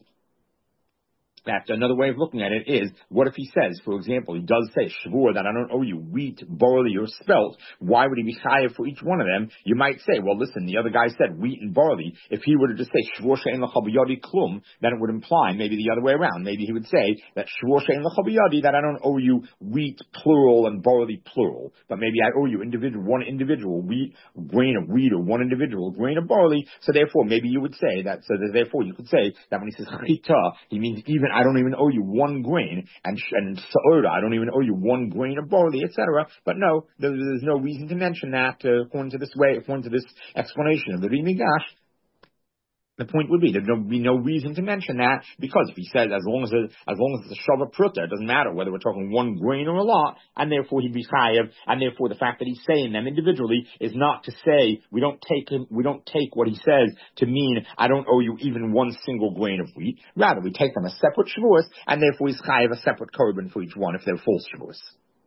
that another way of looking at it is, what if he says, for example, he does say, Shavur, that I don't owe you wheat, barley, or spelt, why would he be chayav for each one of them? You might say, well, listen, the other guy said wheat and barley. If he were to just say, Shavur she'en l'cha b'yadi klum, then it would imply maybe the other way around. Maybe he would say that Shavur she'en l'cha b'yadi, that I don't owe you wheat, plural, and barley, plural. But maybe I owe you individual, one individual wheat, grain of wheat, or one individual grain of barley. So therefore, maybe you would say that, so that therefore you could say that when he says chita, he means even I don't even owe you one grain, and and se'ora, I don't even owe you one grain of barley, et cetera. But no, there, there's no reason to mention that uh, according to this way, according to this explanation of the Ri Migash. The point would be there would be no reason to mention that, because if he says as long as it, as long as it's a shava pruta, it doesn't matter whether we're talking one grain or a lot, and therefore he'd be chayav, and therefore the fact that he's saying them individually is not to say we don't take him, we don't take what he says to mean I don't owe you even one single grain of wheat. Rather, we take them as separate shavuos, and therefore he's chayav a separate korban for each one if they're full shavuos.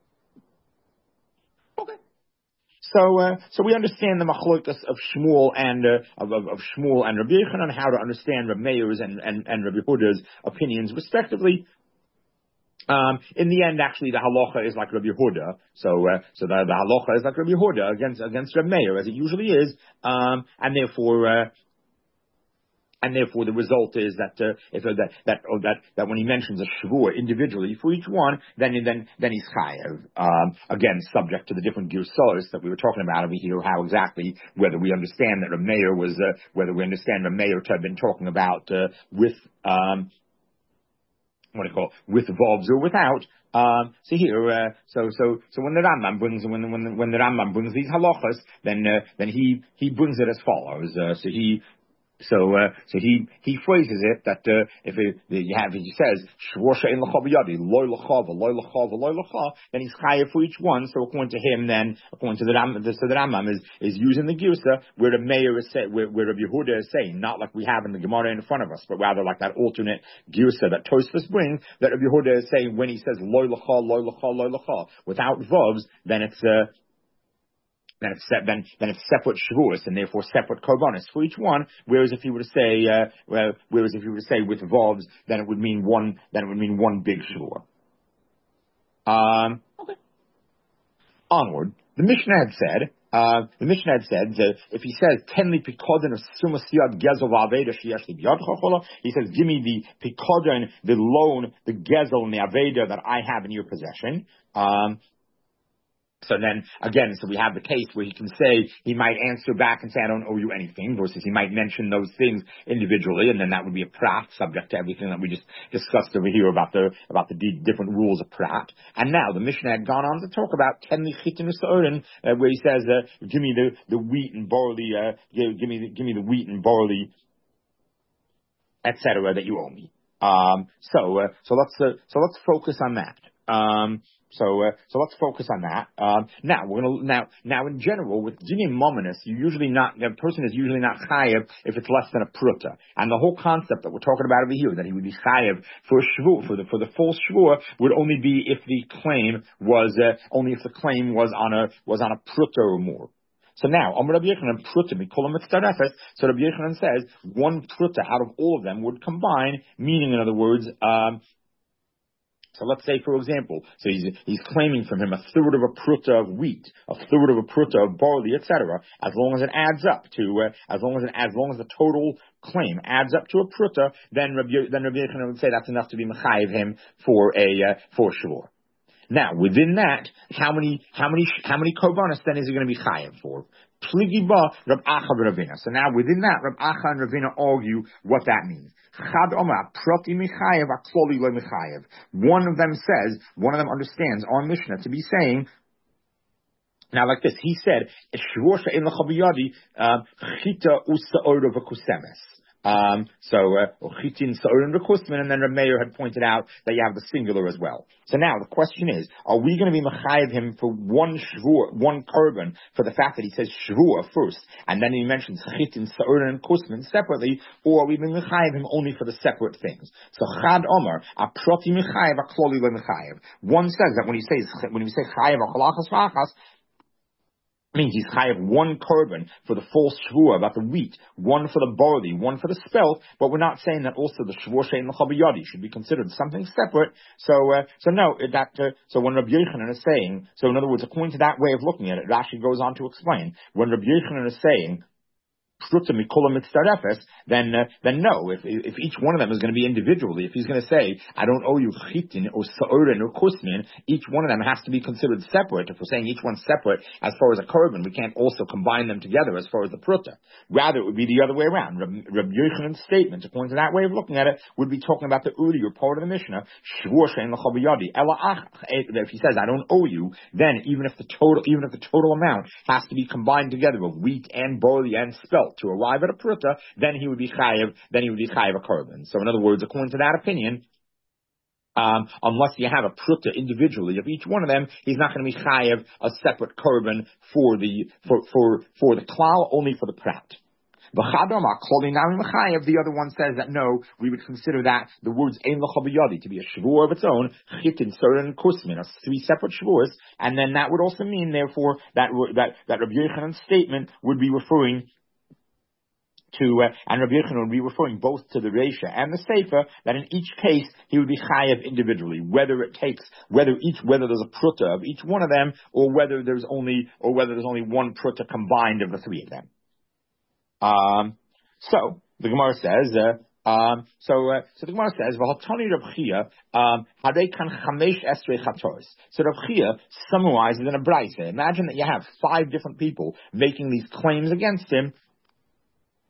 Okay. So, uh, so we understand the machlokas of Shmuel and uh, of, of, of Shmuel and Rabbi Yochanan, how to understand Rabbi Meir's and, and, and Rabbi Huda's opinions, respectively. Um, in the end, actually, the halacha is like Rabbi Yehuda. So, uh, so the, the halacha is like Rabbi Yehuda against against Rabbi Meir, as it usually is, um, and therefore. Uh, And therefore, the result is that uh, if uh, that that, oh, that that when he mentions a shavua individually for each one, then then then he's chayav. Um, again, subject to the different girsos that we were talking about over here, how exactly whether we understand that Rameir was uh, whether we understand Rameir to have been talking about uh, with um, what do you call with valves or without. Um, so here, uh, so so so when the Rambam brings when when when the Rambam brings these halachas, then uh, then he he brings it as follows. Uh, so he. So, uh, so he, he phrases it that, uh, if it, you have, he says, Shvur she'en l'cha b'yadi, loy l'cha, loy l'cha, loy l'cha, then he's chayav for each one. So according to him, then, according to the Ram, the, so the Rambam is, is using the Girsa where the mayor is saying, where, where Rabbi Yehuda is saying, not like we have in the Gemara in front of us, but rather like that alternate Girsa that Tosfos brings, that Rabbi Yehuda is saying when he says loy l'cha, loy l'cha, loy l'cha, without vovs, then it's, uh, then it's set, then then it's separate shavuos and therefore separate korbanos for each one. Whereas if you were to say, uh, well, whereas if you were to say with vovs, then it would mean one, then it would mean one big shavuot. Um, okay. Onward, the Mishnah had said, uh, the Mishnah had said that if he says ten li pikodin of sumasiyad gezel v'aveda sheyesh li biyad chochola, he says give me the pikodin, the loan, the gezel and the aveda that I have in your possession. Um, So then, again, so we have the case where he can say, he might answer back and say, I don't owe you anything, versus he might mention those things individually, and then that would be a prat, subject to everything that we just discussed over here about the, about the d- different rules of prat. And now, the Mishnah had gone on to talk about ten lichitin u'sa'orin, uh, where he says, uh, give me the, the wheat and barley, uh, give, give me the, give me the wheat and barley, et cetera, that you owe me. Um, so, uh, so let's, uh, so let's focus on that. Um, So, uh, so let's focus on that. Um, now we're gonna now now in general with dinim mominus, you usually not the person is usually not chayev if it's less than a pruta. And the whole concept that we're talking about over here that he would be chayev for a shvur for the for the full shvur would only be if the claim was uh, only if the claim was on a was on a pruta or more. So now, Amar Rabbi Yochanan pruta mikolam mitzarefes. So Rabbi Yochanan says one pruta out of all of them would combine, meaning in other words. Um, So let's say, for example, so he's he's claiming from him a third of a pruta of wheat, a third of a pruta of barley, et cetera. As long as it adds up to, uh, as long as it, as long as the total claim adds up to a pruta, then Rabbi then Rabbi Yochanan would say that's enough to be mechayev him for a uh, for shvur. Now, within that, how many how many how many korbanos then is he going to be chayev for? Pligi ba Rab Acha Ravina. So now, within that, Rab Acha and Ravina argue what that means. Chad Omar Prati Michayev Akloli Lo Michayev. One of them says, one of them understands our Mishnah to be saying. Now, like this, he said, "Shvur she'en l'cha b'yadi chita usa'ora v'kusemes." Um, so, chitin sa'orin v'kusman, and then Reb Meir had pointed out that you have the singular as well. So now the question is, are we going to be mechayev him for one shvur, one korban, for the fact that he says shvur first, and then he mentions chitin sa'orin and kusman separately, or are we going to mechayev him only for the separate things? So, Chad Omar, a proti mechayev, a kloli le mechayev. One says that when he says, when we say chayev achalachas v'achas, means he's chayav one korban for the full shvur about the wheat, one for the barley, one for the spelt, but we're not saying that also the shvur she'en l'cha b'yadi should be considered something separate. So, uh, so no, that, uh, so when Rabbi Yochanan is saying, so in other words, according to that way of looking at it, Rashi goes on to explain, when Rabbi Yochanan is saying, then uh, then no, if if each one of them is going to be individually, if he's going to say, I don't owe you chitin or sa'orin or kusmin, each one of them has to be considered separate. If we're saying each one's separate as far as a korban, we can't also combine them together as far as the pruta. Rather, it would be the other way around. Rabbi Yochanan's statement, according to that way of looking at it, would be talking about the earlier part of the Mishnah, shvur she'en l'cha b'yadi, ela ach. If he says, I don't owe you, then even if the total, even if the total amount has to be combined together of wheat and barley and spelt to arrive at a pruta, then he would be chayev, then he would be chayev a korban. So in other words, according to that opinion, um, unless you have a pruta individually of each one of them, he's not going to be chayev a separate korban for the, for, for, for the klal, only for the prat. The other one says that no, we would consider that the words ein l'cha b'yadi to be a shvur of its own, chitin, sa'orin, and kusmin, are three separate shvurs, and then that would also mean, therefore, that that that Rabbi Yochanan's statement would be referring to, uh, and Rabbi Yochanan would be referring both to the Reisha and the Sefer, that in each case he would be chayev individually, whether it takes, whether each, whether there's a pruta of each one of them, or whether there's only, or whether there's only one pruta combined of the three of them. Um, so the Gemara says, uh, um, so uh, so the Gemara says, "V'hatani Rav Chia, um, hadei kan chamesh esrei chatos." So Rav Chia summarizes in a brayse. Imagine that you have five different people making these claims against him.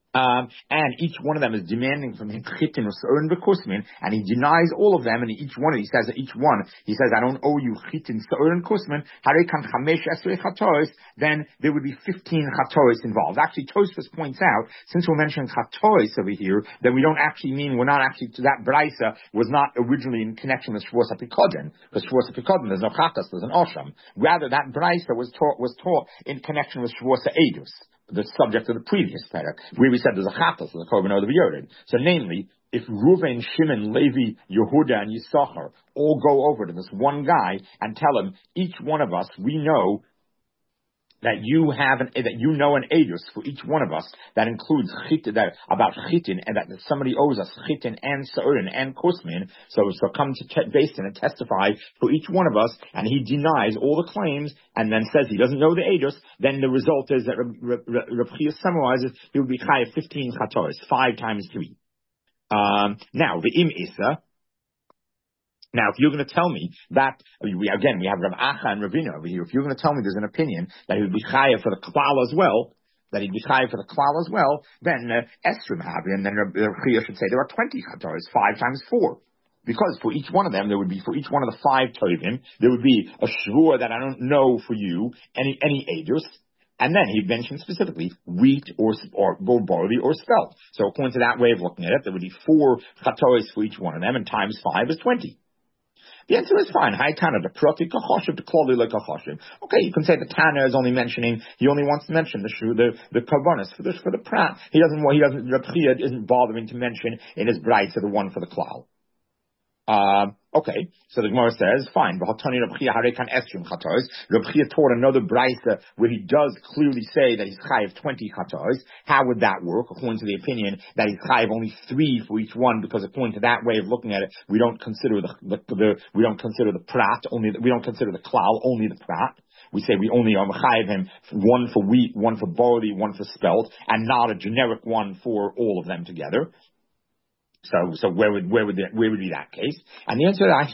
Um, and each one of them is demanding from him chitin or sa'urin v'kusmin, and he denies all of them, and each one, he says that each one, he says, I don't owe you chitin, sa'urin, kusmin, harei kan chamesh esrei chatois, then there would be fifteen chatois involved. Actually, Tosfos points out, since we're mentioning chatois over here, that we don't actually mean, we're not actually, that brisa was not originally in connection with Shavuos HaPikodin, because Shavuos HaPikodin, there's no chatas, there's an osham. Rather, that brisa was taught, was taught in connection with Shavuos HaEdus, the subject of the previous parak, where we said there's a chatas, there's a korban of the Yored. So namely, if Reuven, Shimon, Levi, Yehuda, and Yisachar all go over to this one guy and tell him, each one of us, we know that you have an, that you know an edus for each one of us that includes chitin, that about chitin, and that somebody owes us chitin and sa'urin and kusmin. So, so come to te- Basin and testify for each one of us, and he denies all the claims, and then says he doesn't know the edus. Then the result is that Reb Chia summarizes he would be chayav fifteen chatoris, five times three. Um, now the im isa. Now, if you're going to tell me that, we, again, we have Rav Acha and Ravina over here. If you're going to tell me there's an opinion that he would be chayav for the klal as well, that he'd be chayav for the klal as well, then uh, Estrim Havi, and then Rav Chia should say there are twenty chatoris, five times four. Because for each one of them, there would be, for each one of the five tovim, there would be a shvur that I don't know for you, any, any edus. And then he mentioned specifically wheat or, or, or barley or spelt. So according to that way of looking at it, there would be four chatoris for each one of them, and times five is twenty. The answer is fine. Hi Tana, the proti kachoshev, the klali like kachoshev. Okay, you can say the Tana is only mentioning, he only wants to mention the shu, the, the karbonis for the, for the prat. He doesn't, he doesn't, Reb Chia isn't bothering to mention in his bright to the one for the klal. Um, okay, so the Gemara says, fine. Reb Chia taught another brisa where he does clearly say that he's chayav twenty chatos. How would that work? According to the opinion that he's chayav only three for each one, because according to that way of looking at it, we don't consider the, the, the we don't consider the prat only. The, we don't consider the klal only the prat. We say we only are mechayev him one for wheat, one for barley, one for spelt, and not a generic one for all of them together. So, so where would where would the, where would be that case? And the answer is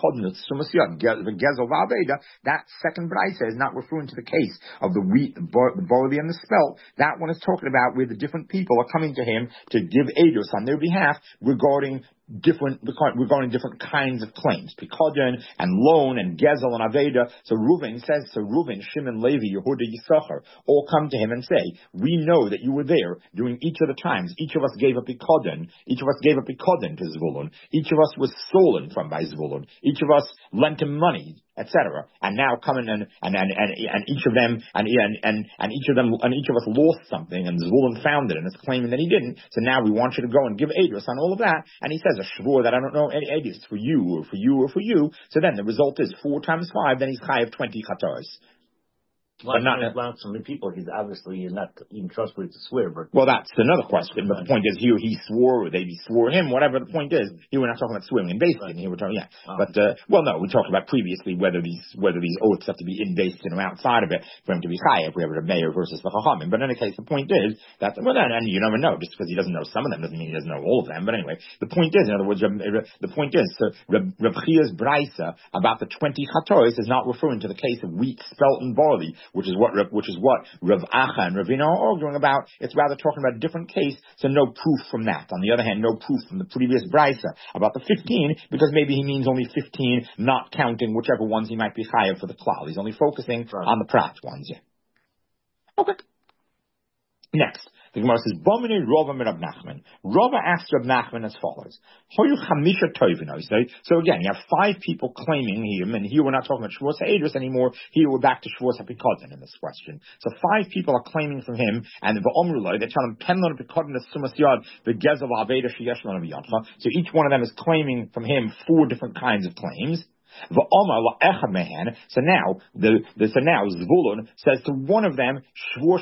that second brisa is not referring to the case of the wheat, the, bar, the barley, and the spelt. That one is talking about where the different people are coming to him to give edus on their behalf regarding different regarding different kinds of claims, Pikodin and loan and Gezel and Aveda. So Reuven says, so Reuven, Shimon, Levi, Yehuda, Yisachar all come to him and say, we know that you were there during each of the times. Each of us gave up Pikodin. Each of us gave up Pikodin to Zvulun. Each of us was stolen from by Zvulun. Each of us lent him money, et cetera. And now coming and and and and, and each of them and, and and and each of them and each of us lost something, and Zvulun found it and is claiming that he didn't. So now we want you to go and give edus on all of that. And he says a shvur that I don't know any edus for you or for you or for you. So then the result is four times five. Then he's chayav twenty chataros. Well, but not allowed so many people. He's obviously not even trustworthy to swear. But well, that's another question. But the point is, here he swore, or they swore him. Whatever the point is, here we're not talking about swearing in Basin. Right. Here we're talking, yeah. Oh. But uh, well, no, we talked about previously whether these whether these oaths have to be in Basin or outside of it for him to be chayav. If we have a mayor versus the chachamim. But in any case, the point is that well, then, and you never know. Just because he doesn't know some of them doesn't mean he doesn't know all of them. But anyway, the point is, in other words, the point is, so Reb Chia's brisa about the twenty chatoris is not referring to the case of wheat, spelt, and barley, which is what which is is what Rav Acha and Ravina are arguing about. It's rather talking about a different case, so no proof from that. On the other hand, no proof from the previous brisa about the fifteen, because maybe he means only fifteen, not counting whichever ones he might be chayav for the klal. He's only focusing right. on the prat ones. Yeah. Okay. Next. The Gemara says, Bomini Rava Rab Nachman. Rava asks Rab Nachman as follows. Hoyu Chamisha Tovino. So again, you have five people claiming him, and here we're not talking about Shavuos HaEdus anymore. Here we're back to Shavuos HaPikodin in this question. So five people are claiming from him, and the V'omrulai, they tell him, Penlon HaPikodin is Sumas Yad, the Gezel Aveda Sheyeshlon of Yadcha. So each one of them is claiming from him four different kinds of claims. So now, the, the so now Zvulun says to one of them, so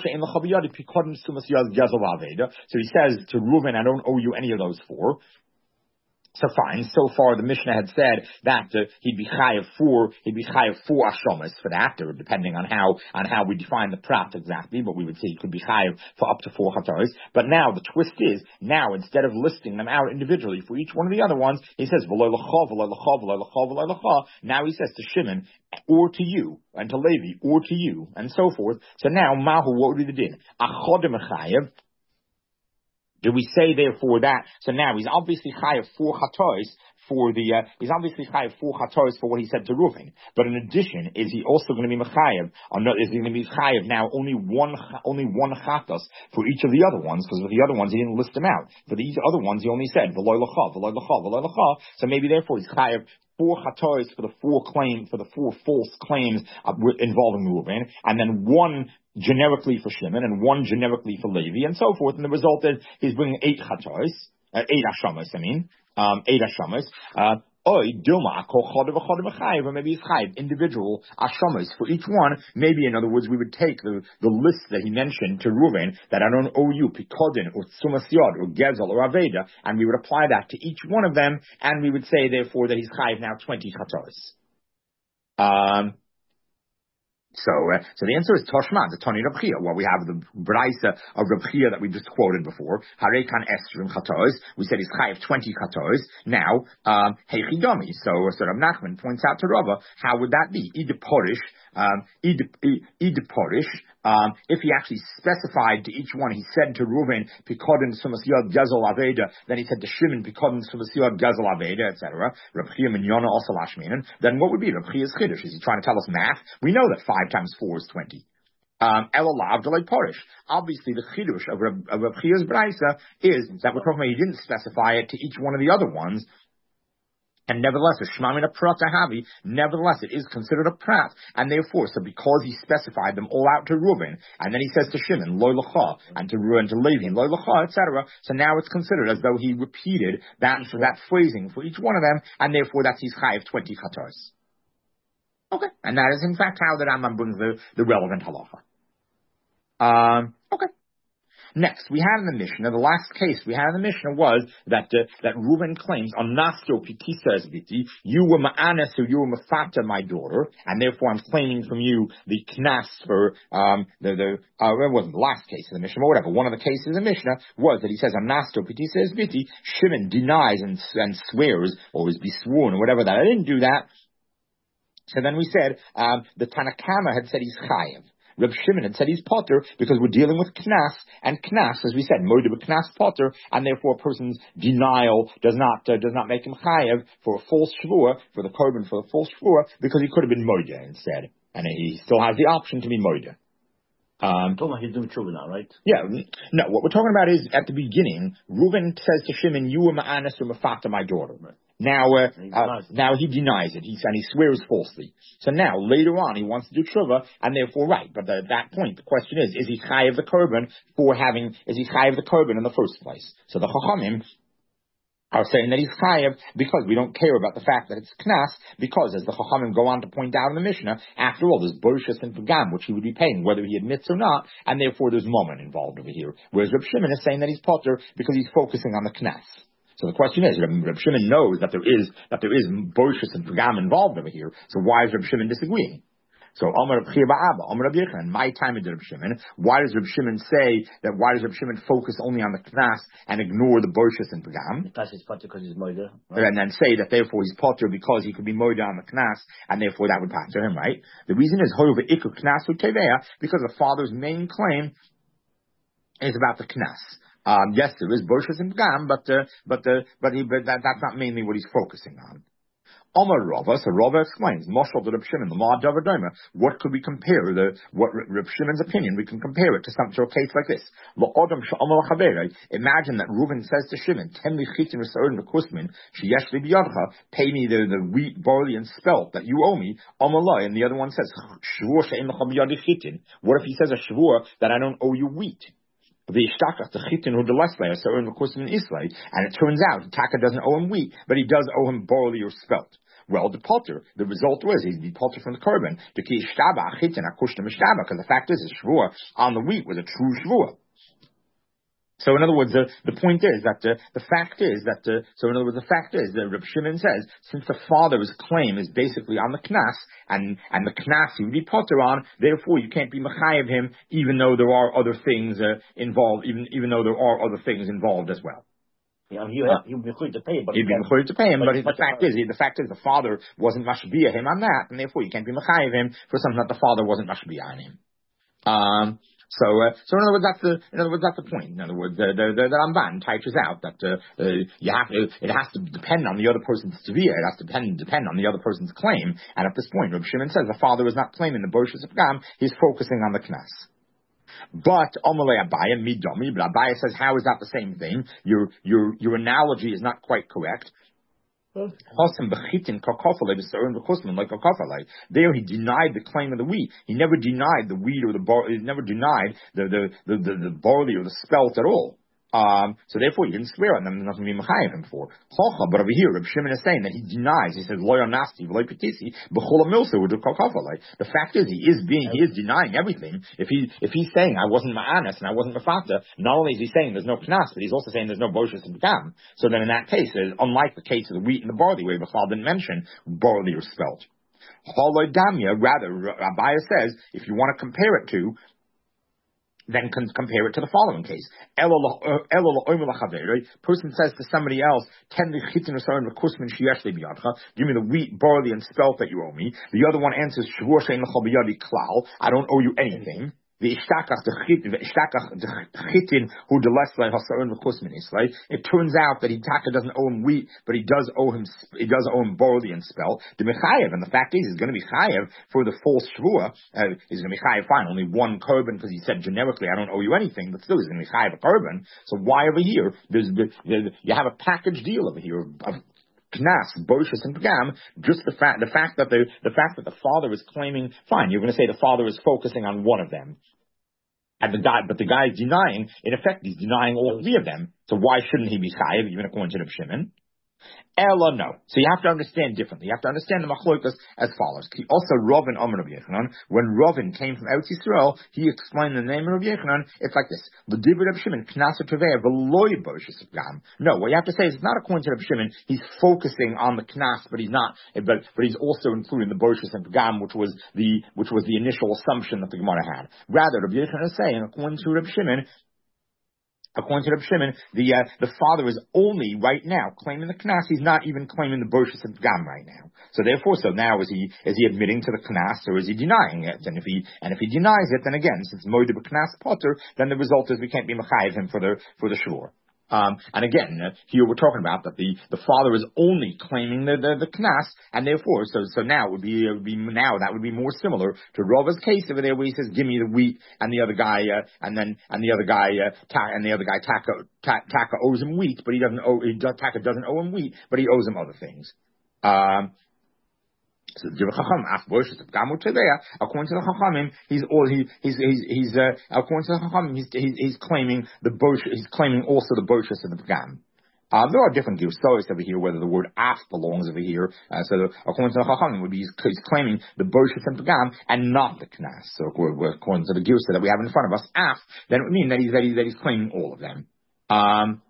he says to Reuven, I don't owe you any of those four. So fine. So far, the Mishnah had said that uh, he'd be chayav four, he'd be chayav four ashomas for that, or depending on how on how we define the prat exactly. But we would say he could be chayav for up to four chataros. But now the twist is, now instead of listing them out individually for each one of the other ones, he says v'lo l'cha, v'lo l'cha, v'lo l'cha, v'lo l'cha. Now he says to Shimon or to you, and to Levi or to you, and so forth. So now mahu, what would be the din? Achodim chayav. Do we say therefore that? So now he's obviously chayav four chatois for the. Uh, he's obviously chayav four chatois for what he said to Reuven. But in addition, is he also going to be mechayav? Or no, is he going to be chayav now only one only one chatos for each of the other ones? Because with the other ones he didn't list them out. For these other ones he only said v'loy l'cha, v'loy l'cha, v'loy l'cha. So maybe therefore he's chayav four chatois for the four claim for the four false claims uh, involving Reuven, and then one generically for Shimon and one generically for Levi, and so forth. And the result is he's bringing eight chatois, uh, eight ashamas. I mean, um, eight ashamas. Uh, Or maybe he's chayiv individual ashamas for each one. Maybe, in other words, we would take the, the list that he mentioned to Reuven that I don't owe you, Pikodin, or Tzumas Yod, or Gezel, or Aveda, and we would apply that to each one of them, and we would say, therefore, that he's chayiv now twenty chatois. Um, So, uh, so the answer is Toshma, the Tony Reb Chia. Well, we have the Braisa of Reb Chia that we just quoted before. Harekan Esrim Chatois. We said he's chayav twenty Chatois. Now, um, Heichidomi. So, so Reb Nachman points out to Rava, how would that be? Ida Porish, um, Ida Porish, um, if he actually specified to each one, he said to Reuven, Pikodin Sumas Yod Gezel Aveda, then he said to Shimon, Pikodin Sumas Yod Gezel Aveda, et cetera. Reb Chia Minyona also Lashminen. Then what would be Reb Chia's Chiddush? Is he trying to tell us math? We know that five times four is twenty. Um, Elalav Delay Porish. Obviously, the Chiddush of Reb, of Reb Chia's Braisa is that we're talking about he didn't specify it to each one of the other ones. And nevertheless, a shmamina prat havi, nevertheless, it is considered a prat. And therefore, so because he specified them all out to Reuven, and then he says to Shimon, loy l'cha, and to Reuven, to Levi, loy l'cha, et cetera. So now it's considered as though he repeated that, that phrasing for each one of them, and therefore that's his chayav twenty chatos. Okay. And that is in fact how the Rambam brings the, the relevant halacha. Um, okay. Next, we had in the Mishnah, the last case we had in the Mishnah was that uh, that Reuven claims, Anasto Pitisa Esbiti, you were ma'anas, so you were mafata, my daughter, and therefore I'm claiming from you the knas for, um, the, the, uh, it wasn't the last case in the Mishnah, but whatever. One of the cases in the Mishnah was that he says, Anasto Pitisa Esbiti, Shimon denies and, and swears, or is be sworn, or whatever that. I didn't do that. So then we said, um, the Tanakama had said he's chayav. Reb Shimon had said he's potter because we're dealing with knas, and knas, as we said, moed b'knas potter, and therefore a person's denial does not uh, does not make him chayav for a false shvua, for the korban for a false shvua, because he could have been moed instead, and he still has the option to be moed. Um, talking about he's doing tshuva now, right? Yeah, no. What we're talking about is at the beginning, Reuven says to Shimon, "You were ma'anas umafata, my daughter." Right. Now, uh, he uh, now he denies it. He and he swears falsely. So now, later on, he wants to do tshuva, and therefore, right. But at that point, the question is: is he chayav the korban for having? Is he chayav the korban in the first place? So the chachamim are saying that he's chayav because we don't care about the fact that it's knas, because as the chachamim go on to point out in the Mishnah, after all, there's boshus and pagam, which he would be paying whether he admits or not, and therefore there's moment involved over here. Whereas Reb Shimon is saying that he's potter because he's focusing on the knas. So the question is, Reb Shimon knows that there is that there is boshus and pagam involved over here. So why is Reb Shimon disagreeing? So Amar Reb Chia Ba'aba, Amar Reb Yechon, my time in Reb Shimon. Why does Reb Shimon say that? Why does Reb Shimon focus only on the knas and ignore the boshus and pagam? Because he's potter because he's moida, right? And then say that therefore he's potter because he could be moida on the knas, and therefore that would pass to him, right? The reason is however iku knas u'teveya, because the father's main claim is about the knas. Um, yes, there is boshus and pagam, but uh, but uh, but he, but that, that's not mainly what he's focusing on. Omar Rava, so Rava explains, Moshel to Reb Shimon, the Ma Davadoma. What could we compare the what Reb Shimon's opinion? We can compare it to some to a case like this. Imagine that Reuven says to Shimon, "Ten lichitin v'sa'odin v'kusmin sheyeshli b'yadcha, pay me the, the wheat, barley, and spelt that you owe me." Omalai, and the other one says, "Shvur she'en l'cha b'yadi chitin." What if he says a shvur that I don't owe you wheat? And it turns out Taka doesn't owe him wheat, but he does owe him barley or spelt. Well, the potter, the result was he's the potter from the korban. Because the fact is, his shvua on the wheat was a true shvua. So in other words, the, the point is that uh, the fact is that uh, so in other words, the fact is that Reb Shimon says since the father's claim is basically on the knas and and the knas he would be potter on, therefore you can't be mechayev him, even though there are other things uh, involved, even even though there are other things involved as well. Yeah, he would he would be required to pay him, but he'd be required to pay him. But, but the fact is, the fact is, the father wasn't mashbiah him on that, and therefore you can't be mechayev him for something that the father wasn't mashbiah on him. Um. So, uh, so in other words, that's the, in other words, that's the point. In other words, the, the, the, the Ramban teaches out that, uh, uh, you have to, it has to depend on the other person's teviyah. It has to depend, depend on the other person's claim. And at this point, Reb Shimon says the father is not claiming the Boshus of Gam, he's focusing on the Knas. But Amalei Abaya, Midomi, but Abaya says, how is that the same thing? Your, your, your analogy is not quite correct. There he denied the claim of the wheat. He never denied the wheat or the bar. He never denied the the, the, the, the barley or the spelt at all. Um, so therefore, he didn't swear on them. There's nothing to be mechayiv him for. But over here, Reb Shimon is saying that he denies. He says, "Loyal nasti, v'loy petisi, b'chol milsa would do kakafalei." The fact is, he is being, he is denying everything. If he, if he's saying, "I wasn't ma'anas and I wasn't mafata," not only is he saying there's no knas, but he's also saying there's no boshus and gam. So then, in that case, unlike the case of the wheat and the barley, where Bechal didn't mention barley or spelt. Holoi damya, rather, Abaya says, if you want to compare it to, then can compare it to the following case. Person says to somebody else, give me the wheat, barley, and spelt that you owe me. The other one answers, I don't owe you anything. It turns out that he taka doesn't owe him wheat, but he does owe him he does owe him barley and spelt. The mechayev, and the fact is, he's going to be chayev for the false shvua. Uh, he's going to be chayev fine, only one korban because he said generically, I don't owe you anything, but still he's going to be chayev a korban. So why over here? There's you have a package deal over here of Knas, Boshus, and Pagam, just the fact, the fact that the, the fact that the father is claiming, fine, you're going to say the father is focusing on one of them. And the guy, but the guy is denying, in effect, he's denying all three of them. So why shouldn't he be chayiv, even according to Reb Shimon? Ella, no. So you have to understand differently. You have to understand the machlokas as follows. Also, Rovin Omer Rabbi Yechanan, when Rovin came from Eretz Yisrael, he explained the name of Rabbi Yechanan. It's like this: the Divrei Reb Shimon, Knas Tevei v'loy Boshus Gam. No, what you have to say is it's not according to Reb Shimon. He's focusing on the Knas, but he's not. But but he's also including the Boshus and Gam, which was the which was the initial assumption that the Gemara had. Rather, Rabbi Yechanan is saying, according to Reb Shimon, According to Reb Shimon, the uh, the father is only right now claiming the knas. He's not even claiming the boshus and gam right now. So therefore, so now is he is he admitting to the knas or is he denying it? And if he and if he denies it, then again, since moed b'knas potter, then the result is we can't be mechayiv him for the for the shvur. Um, and again, uh, here we're talking about that the, the father is only claiming the, the, the knas, and therefore, so so now it would be it would be now that would be more similar to Rava's case over there, where he says, "Give me the wheat," and the other guy, uh, and then and the other guy, uh, ta- and the other guy, Taka, ta- Taka owes him wheat, but he doesn't owe. He, Taka doesn't owe him wheat, but he owes him other things. Um, So according to the Chachamim, he's all he he's he's he's uh, according to the Chachamim, he's, he's he's claiming the bosh he's claiming also the boshus and the pagam. Uh, there are different girsos over here whether the word af belongs over here. Uh, so the, according to the Chachamim, would be he's, he's claiming the boshus and pagam and not the knas. So according to the girsa that we have in front of us, af, then it would mean that he's that he's, that he's claiming all of them. Um,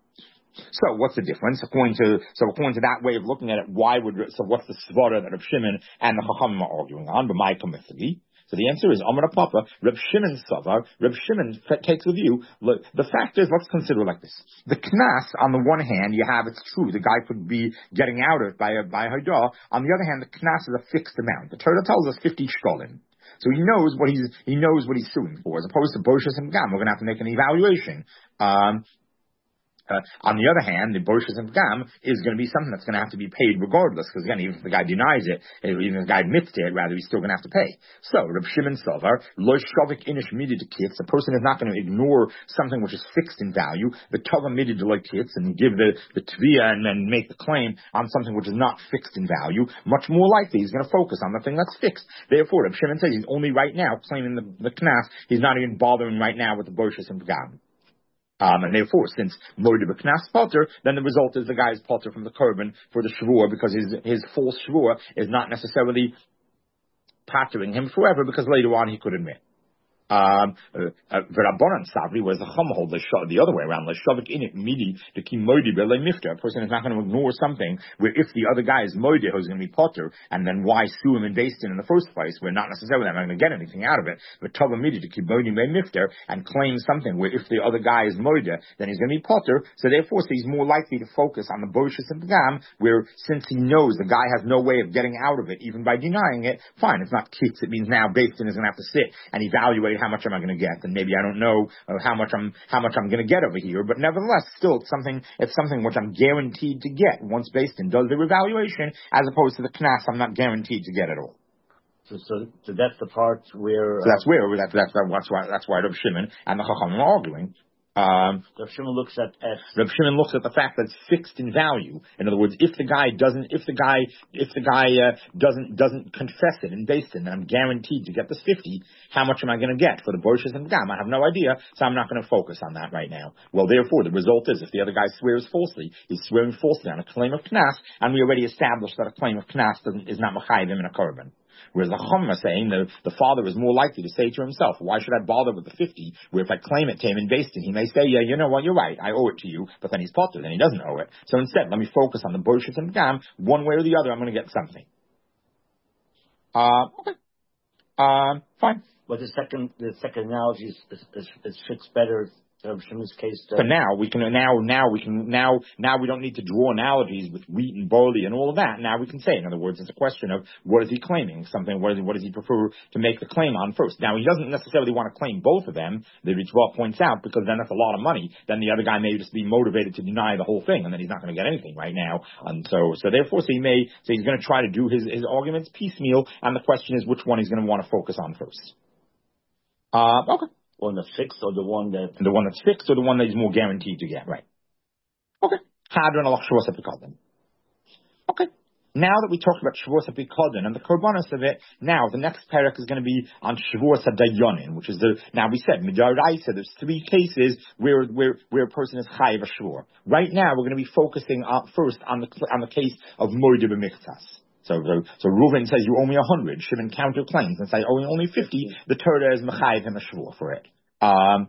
So what's the difference? According to so according to that way of looking at it, why would so what's the svara that Reb Shimon and the Chachamim are arguing on? But my committee. So the answer is Amar Papa. Reb Shimon Savar. Reb Shimon takes the view. Look, the fact is, let's consider it like this: the knas on the one hand, you have it's true the guy could be getting out of it by a by a haidah. On the other hand, the knas is a fixed amount. The Torah tells us fifty shkolim. So he knows what he's he knows what he's suing for, as opposed to boshus and gam. We're going to have to make an evaluation. Um, Uh, on the other hand, the boshus and gam is going to be something that's going to have to be paid regardless, because again, even if the guy denies it, even if the guy admits to it, rather, he's still going to have to pay. So, Reb Shimon Sovar, lo shavik inish midid kits, a person is not going to ignore something which is fixed in value, the tova midid like kits, and give the, the tvia and then make the claim on something which is not fixed in value. Much more likely, he's going to focus on the thing that's fixed. Therefore, Reb Shimon says he's only right now claiming the, the knas, he's not even bothering right now with the boshus and gam. Um, and therefore, since Moed b'knas potter, then the result is the guy is potter from the korban for the shvur, because his his false shvur is not necessarily pattering him forever, because later on he could admit. Um, V'Rabbanan Savri was the Chum hold the other way around. L'shavik init midi the ki moedi b'lei mifter. A person is not going to ignore something where if the other guy is moedi who's going to be potter, and then why sue him in Basin in the first place? We're not necessarily not going to get anything out of it. But tova midi the ki moedi b'lei mifter and claim something where if the other guy is moedi, then he's going to be potter. So therefore, so he's more likely to focus on the boshus and pagam, where since he knows the guy has no way of getting out of it, even by denying it, fine, it's not kits. It means now Basin is going to have to sit and evaluate how much am I going to get, and maybe I don't know uh, how much I'm how much I'm going to get over here. But nevertheless, still it's something it's something which I'm guaranteed to get once based in does the revaluation, as opposed to the knas I'm not guaranteed to get at all. So, so, so that's the part where so that's uh, where that's that's that's why that's why Rav Shimon and the Chachamim are arguing. Um, Rav Shimon looks at, at Rav Shimon looks at the fact that it's fixed in value. In other words, if the guy doesn't, if the guy, if the guy uh, doesn't doesn't confess it in Beis Din, then I'm guaranteed to get this fifty. How much am I going to get for the Boshas and Gam? I have no idea, so I'm not going to focus on that right now. Well, therefore, the result is, if the other guy swears falsely, he's swearing falsely on a claim of Knas, and we already established that a claim of Knas doesn't, is not Machayim in a korban. Whereas the Chum are saying the, the father is more likely to say to himself, why should I bother with the fifty, where if I claim it to him in Beis Din, he may say, yeah, you know what, you're right, I owe it to you, but then he's potter, then he doesn't owe it. So instead, let me focus on the Boshas and Gam, one way or the other, I'm going to get something. Uh, okay. Um, fine. But the second, the second analogy is, is, is, is fits better. In this case, uh, so now we can now now we can now now we don't need to draw analogies with wheat and barley and all of that. Now we can say, in other words, it's a question of what is he claiming? Something. What, is he, what does he prefer to make the claim on first? Now he doesn't necessarily want to claim both of them. The Ritva points out, because then that's a lot of money. Then the other guy may just be motivated to deny the whole thing, and then he's not going to get anything right now. And so so therefore, so he may so he's going to try to do his his arguments piecemeal. And the question is, which one he's going to want to focus on first? Uh, okay. On the fixed or the one that... The one that's fixed or the one that he's more guaranteed to get, right. Okay. Okay. Now that we talked about Shavuos HaPikodin and the korbanos of it, now the next parak is going to be on Shavuos HaDayonin, which is the... Now we said, Midaraisa, there's three cases where where where a person is chayiv a Shavuot. Right now we're going to be focusing on, first on the on the case of Moed B'Michtas. So, so, so Reuven says, you owe me a hundred. Shimon counterclaims and say, I owe you only fifty. The Torah is mechayiv him a shvur for it. Um,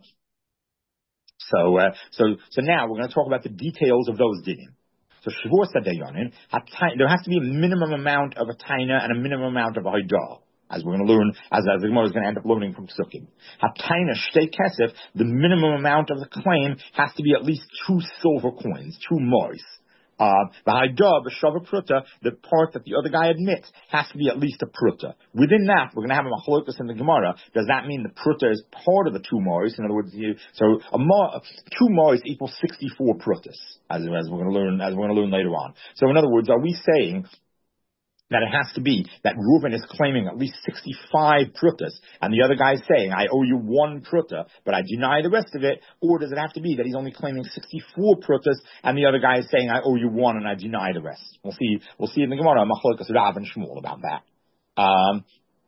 so, uh, so, so now we're going to talk about the details of those dinim. So shvur sadayonin, there has to be a minimum amount of a taina and a minimum amount of a haidah, as we're going to learn, as, as the Gemara is going to end up learning from Psukim. Hataina shtei kesef, the minimum amount of the claim has to be at least two silver coins, two mois. Uh, the haidah, the shava pruta, the part that the other guy admits, has to be at least a pruta. Within that, we're going to have a machlokas in the Gemara. Does that mean the pruta is part of the two mois? In other words, you, so a mo, two mois equals sixty-four prutas, as, as we're going to learn, as we're going to learn later on. So in other words, are we saying that it has to be that Reuven is claiming at least sixty-five prutas, and the other guy is saying, I owe you one pruta, but I deny the rest of it? Or does it have to be that he's only claiming sixty-four prutas, and the other guy is saying, I owe you one, and I deny the rest? We'll see, we'll see in the Gemara, Machlokas Rav and Shmuel about that. Um,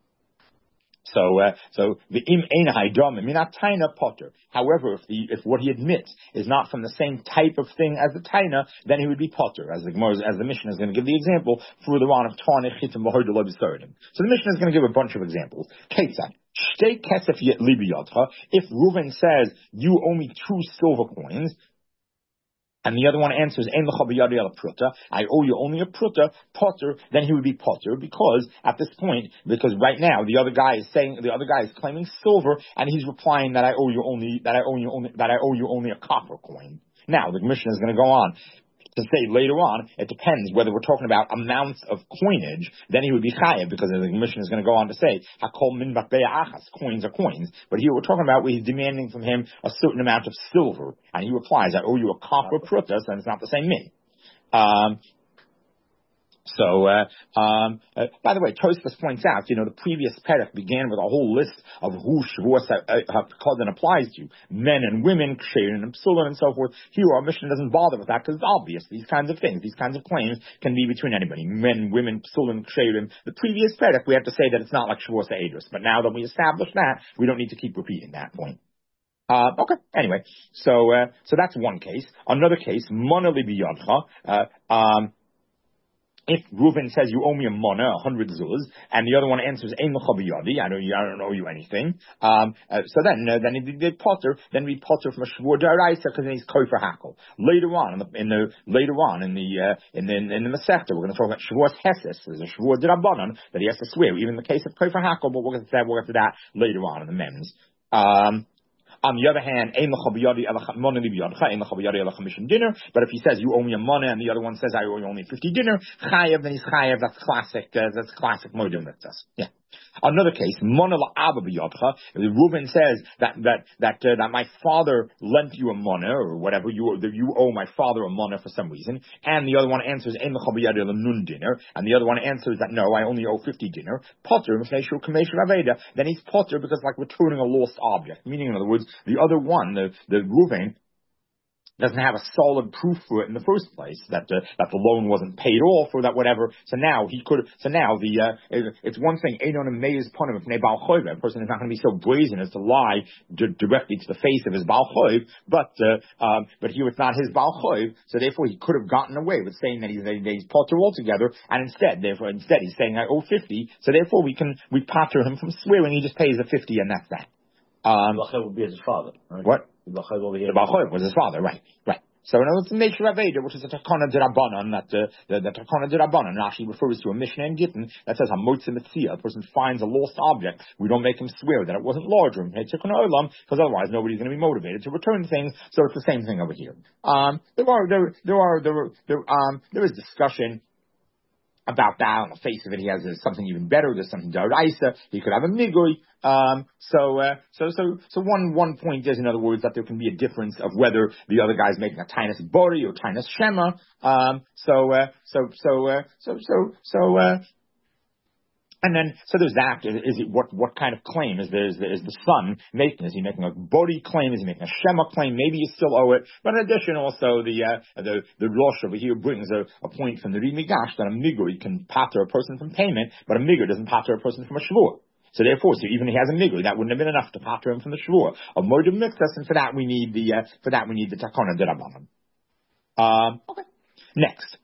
So, uh, so the im ein haidam minat taina potter. However, if the if what he admits is not from the same type of thing as the taina, then he would be potter, as the as the Mishnah is going to give the example further on of tarnich chitim v'hoyd lo b'sardim. So the Mishnah is going to give a bunch of examples. Ketzad shtei kesef libi yadcha. If Reuven says you owe me two silver coins, and the other one answers, I owe you only a pruta, potter, then he would be potter, because at this point, because right now the other guy is saying, the other guy is claiming silver, and he's replying that I owe you only, that I owe you only, that I owe you only a copper coin. Now, the Mishnah is going to go on to say later on, it depends whether we're talking about amounts of coinage, then he would be chayav, because the Mishnah is going to go on to say, hakol min batbeya achas, coins are coins. But here we're talking about where he's demanding from him a certain amount of silver, and he replies, I owe you a copper prutas, and it's not the same me. Um, So, uh, um, uh, by the way, Tosfos points out, you know, the previous perek began with a whole list of who Shavuos HaPikodin applies to, men and women, ksherin and psulim and so forth. Here, our Mishnah doesn't bother with that because it's obvious. These kinds of things, these kinds of claims can be between anybody, men, women, psulim, ksherin. The previous perek, we have to say that it's not like Shavuos HaEdros, but now that we established that, we don't need to keep repeating that point. Uh, okay. Anyway, so uh, so that's one case. Another case, Mana li biyadcha. Uh, um. If Reuven says you owe me a mana, a hundred zuz, and the other one answers ein lecha biyadi, I don't, I don't owe you anything. Um, uh, so then, uh, then he did potter, then we potter from a shvur daraisa because then he's kofer hakel. Later on, in the, in the later on in the uh, in the in the Masechta, we're going to talk about shvur heses. There's a shvur dirabanan that he has to swear, even in the case of kofer hakel. But we're going to say we'll get to that later on in the mems. Um, On the other hand, dinner. But if he says you owe me a money, and the other one says I owe you only fifty dinner, chayav, then he's chayav. That's classic. Uh, that's classic modem. Yeah. Another case, Monala Abba b'yadcha. Reuven says that that that uh, that my father lent you a money or whatever, you you owe my father a money for some reason, and the other one answers ein l'cha b'yadi l'nun dinner, and the other one answers that no, I only owe fifty dinner. Potter m'sneishu kameshu aveda. Then he's potter because like returning a lost object. Meaning, in other words, the other one, the the Reuven, doesn't have a solid proof for it in the first place that the, that the loan wasn't paid off or that whatever. So now he could. So now the uh, it, it's one thing. Einon Meis Ponim if Nebal Choiv. A person is not going to be so brazen as to lie d- directly to the face of his Baal Choiv. But uh, um, but here it's not his Baal Choiv. So therefore he could have gotten away with saying that he's that he's potter altogether. And instead, therefore instead he's saying I owe fifty. So therefore we can we potter him from swearing. He just pays the fifty and that's that. Um, the would be his father. Right? What? The over here. The Baal Choiv was his father, right? Right. So in other words, the Meishu Aveda, which is a Takana D'Rabbanan, that uh, the, the Takana D'Rabbanan actually refers to a Mishnah in Gittin that says, Hamotzi Metzia, a person finds a lost object, we don't make him swear that it wasn't larger, because otherwise nobody's going to be motivated to return things, so it's the same thing over here. Um, there are, there, there are, there, there, um, there is discussion about that. On the face of it, he has uh, something even better. There's something daraisa. He could have a migui. Um, so, uh, so, so, so one, one point is, in other words, that there can be a difference of whether the other guy's making a tinus bori or tinus shema. Um, so, uh, so, so, uh, so, so, so, uh, and then, so there's that. Is, is it what what kind of claim is there? Is the, is the son making? Is he making a body claim? Is he making a shema claim? Maybe you still owe it. But in addition, also the uh, the the Rosh over here brings a, a point from the Ri Migash that a migui can pater a person from payment, but a migui doesn't pater a person from a shavur. So therefore, so even if he has a migui, that wouldn't have been enough to pater him from the shavur. A moed miktas, and for that we need the uh, for that we need the takana d'Rabbanan. Um, okay. Next.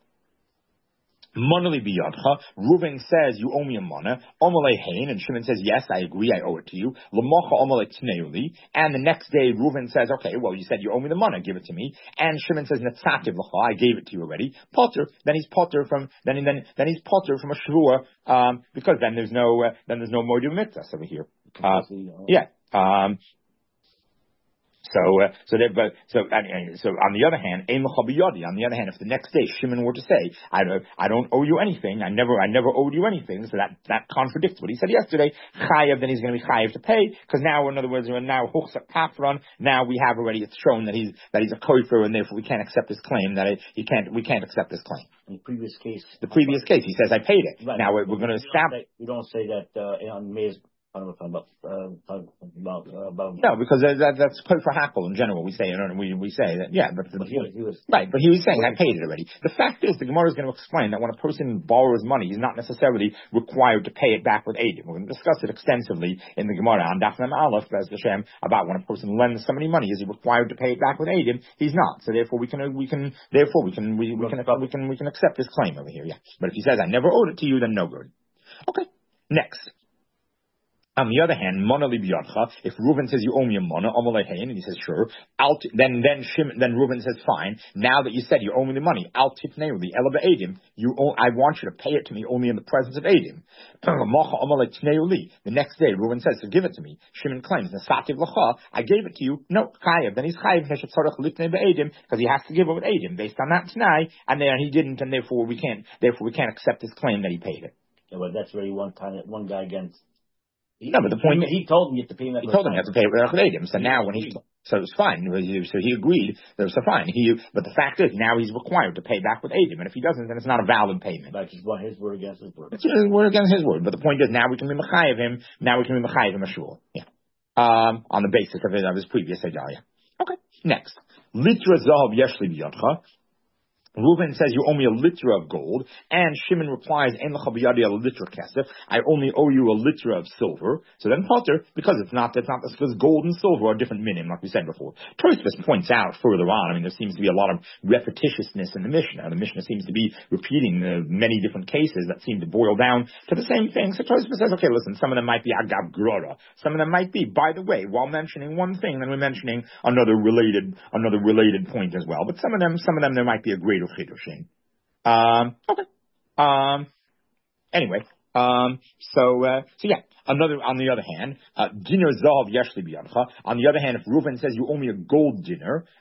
Monali biyadcha. Reuven says, you owe me a mana. Omalei hein, and Shimon says, yes, I agree, I owe it to you. L'mocha omalei tneuli. And the next day, Reuven says, okay, well, you said you owe me the mana, give it to me. And Shimon says, netzativ l'cha, I gave it to you already. Potter, then he's potter from, then then then he's potter from a shvua, um, because then there's no, uh, then there's no modu mitzvah over here. Uh, yeah. Um, So, uh, so, but, so, and, so on the other hand, ein l'cha b'yadi. On the other hand, if the next day Shimon were to say, I don't, I don't owe you anything, I never, I never owed you anything, so that, that contradicts what he said yesterday. Chayav, then he's going to be chayav to pay, because now, in other words, we're now huchsak patron. Now we have already, it's shown that he's, that he's a kofer, and therefore we can't accept his claim, that it, he can't, we can't accept his claim. In the previous case. The previous case, he says, I paid it. Right. Now we're, we're going to establish. We don't say that, uh, on May's, I don't know about, uh, about, uh, about. No, because that, that's code for hackle in general. We say, you know, we we say that, yeah, but, the, but he, he was, right. But he was saying I paid it already. The fact is, the Gemara is going to explain that when a person borrows money, he's not necessarily required to pay it back with Eidim. We're going to discuss it extensively in the Gemara on Daf Mem Aleph, Bez Hashem, about when a person lends somebody money, is he required to pay it back with Eidim? He's not. So therefore, we can we can therefore we can we, we can we can we can accept his claim over here. Yeah. But if he says I never owed it to you, then no good. Okay. Next. On the other hand, Mona li biyadcha, if Reuven says you owe me a mana, Amalei hein, and he says sure, I'll t- then then Shim, then Reuven says fine. Now that you said you owe me the money, I'll tifnei li ela be'edim. You owe, I want you to pay it to me only in the presence of edim. The next day, Reuven says to give it to me. Shimon claims nesativ lacha, I gave it to you. No, chayav. Then he's chayav neshatzarach lifnei be'edim because he has to give it with edim based on that tonight, and then he didn't, and therefore we can't. Therefore we can't accept his claim that he paid it. Yeah, well, that's really one kind of one guy against. He, no, but the point he, he told him you have to pay him. He told him you have to pay it with Edim. So now when he, so it's fine. So he agreed. So fine. He, but the fact is now he's required to pay back with Edim. And if he doesn't, then it's not a valid payment. Like he's his word against his word. It's his word against his word. But the point is now we can be mechayev him. Now we can be mechayev him a shul. Yeah. Um, on the basis of his, of his previous hidayah. Okay. Next. Litra zahav yeshli b'yadcha. Reuven says you owe me a litra of gold, and Shimon replies, "En l'cha b'yadi a litra kesef. I only owe you a litra of silver." So then Potter, because it's not, it's not because gold and silver are different minim, like we said before. Tosfos points out further on. I mean, there seems to be a lot of repetitiousness in the Mishnah. The Mishnah seems to be repeating uh, many different cases that seem to boil down to the same thing. So Tosfos says, "Okay, listen, some of them might be agav grora. Some of them might be, by the way, while mentioning one thing, then we're mentioning another related, another related point as well. But some of them, some of them, there might be a greater chidushin." Um, okay. Um, anyway, um, so, uh, so yeah, another, on the other hand, uh, dinar zahav yeshli biyadcha. On the other hand, if Reuven says you owe me a gold dinar,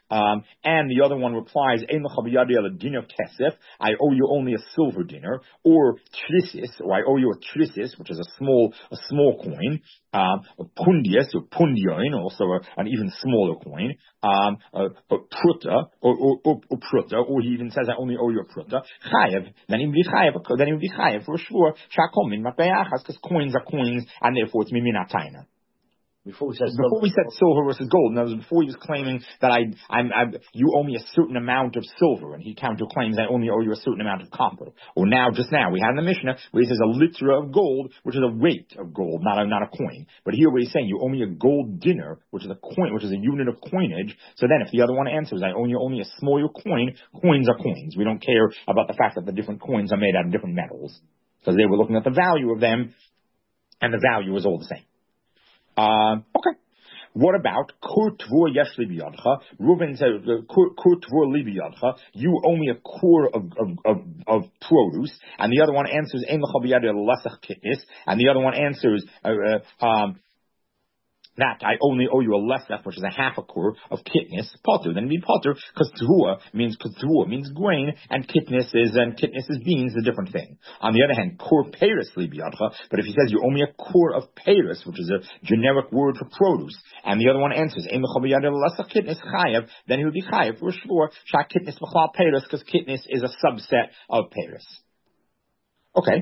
Um, and the other one replies, Ein lecha biyadi ela dinar kesef, I owe you only a silver dinar, or trisis, or I owe you a trisis, which is a small, a small coin, um, a pundius, or pundion, also a, an even smaller coin, um, a, a pruta, or, or, or, or pruta, or he even says, I only owe you a pruta, chayev, then he would be chayev, then he would be chayev for a shvur, shakom min matbayachas, because coins are coins, and therefore it's miminatayna. Before we said before silver. we said silver versus gold, in other words, before he was claiming that I, I'm, I'm, you owe me a certain amount of silver, and he counterclaims I only owe you a certain amount of copper. Or now, just now, we had in the Mishnah where he says a litra of gold, which is a weight of gold, not a, not a coin. But here, what he's saying, you owe me a gold dinar, which is a coin, which is a unit of coinage. So then, if the other one answers, I owe you only a smaller coin, coins are coins. We don't care about the fact that the different coins are made out of different metals, because they were looking at the value of them, and the value is all the same. Um, okay. What about kur tvur yesh li biyadcha? Reuven says kur tvur li biyadcha. You owe me a kur of, of of of produce, and the other one answers ein lecha biyadi lesach kitnis, and the other one answers uh, uh, um. that I only owe you a lesach, which is a half a kur of kitnis, potter. Then be potter, because tvua means, because tvua means grain, and kitnis is, and kitnis is beans, a different thing. On the other hand, kur peiris li biyadcha, but if he says you owe me a kur of peiris, which is a generic word for produce, and the other one answers, ein lecha biyadi lesach kitnis chayev, then he would be chayev for sure, shak kitnis b'chlal peiris, because kitnis is a subset of peiris. Okay.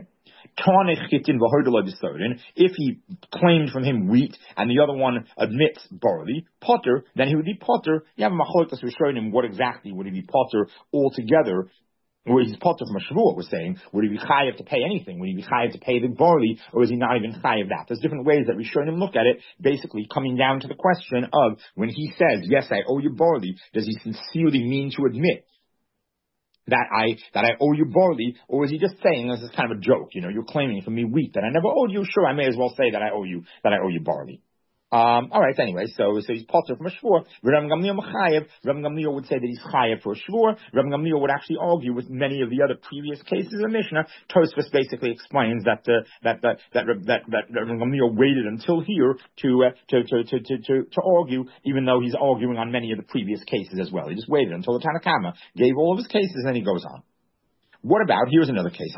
If he claimed from him wheat and the other one admits barley, potter, then he would be potter. You have a machlokes we're showing him what exactly would he be potter altogether. Where he's potter from a shavua, we're saying, would he be chayev to pay anything? Would he be chayev to pay the barley, or is he not even chayev that? There's different ways that we're showing him look at it, basically coming down to the question of, when he says, yes, I owe you barley, does he sincerely mean to admit that I that I owe you barley, or is he just saying this is kind of a joke? You know, you're claiming from me wheat that I never owed you. Sure, I may as well say that I owe you that I owe you barley. Um, all right. Anyway, so so he's potter from a shvur. Rabbi Gamliel mechayev. Rabbi Gamliel would say that he's chayev for a shvur. Rabbi Gamliel would actually argue with many of the other previous cases of Mishnah. Tosfos basically explains that uh, that that that that that Rabbi Gamliel waited until here to, uh, to, to to to to to argue, even though he's arguing on many of the previous cases as well. He just waited until the Tanna Kama gave all of his cases, and then he goes on. What about, here's another case.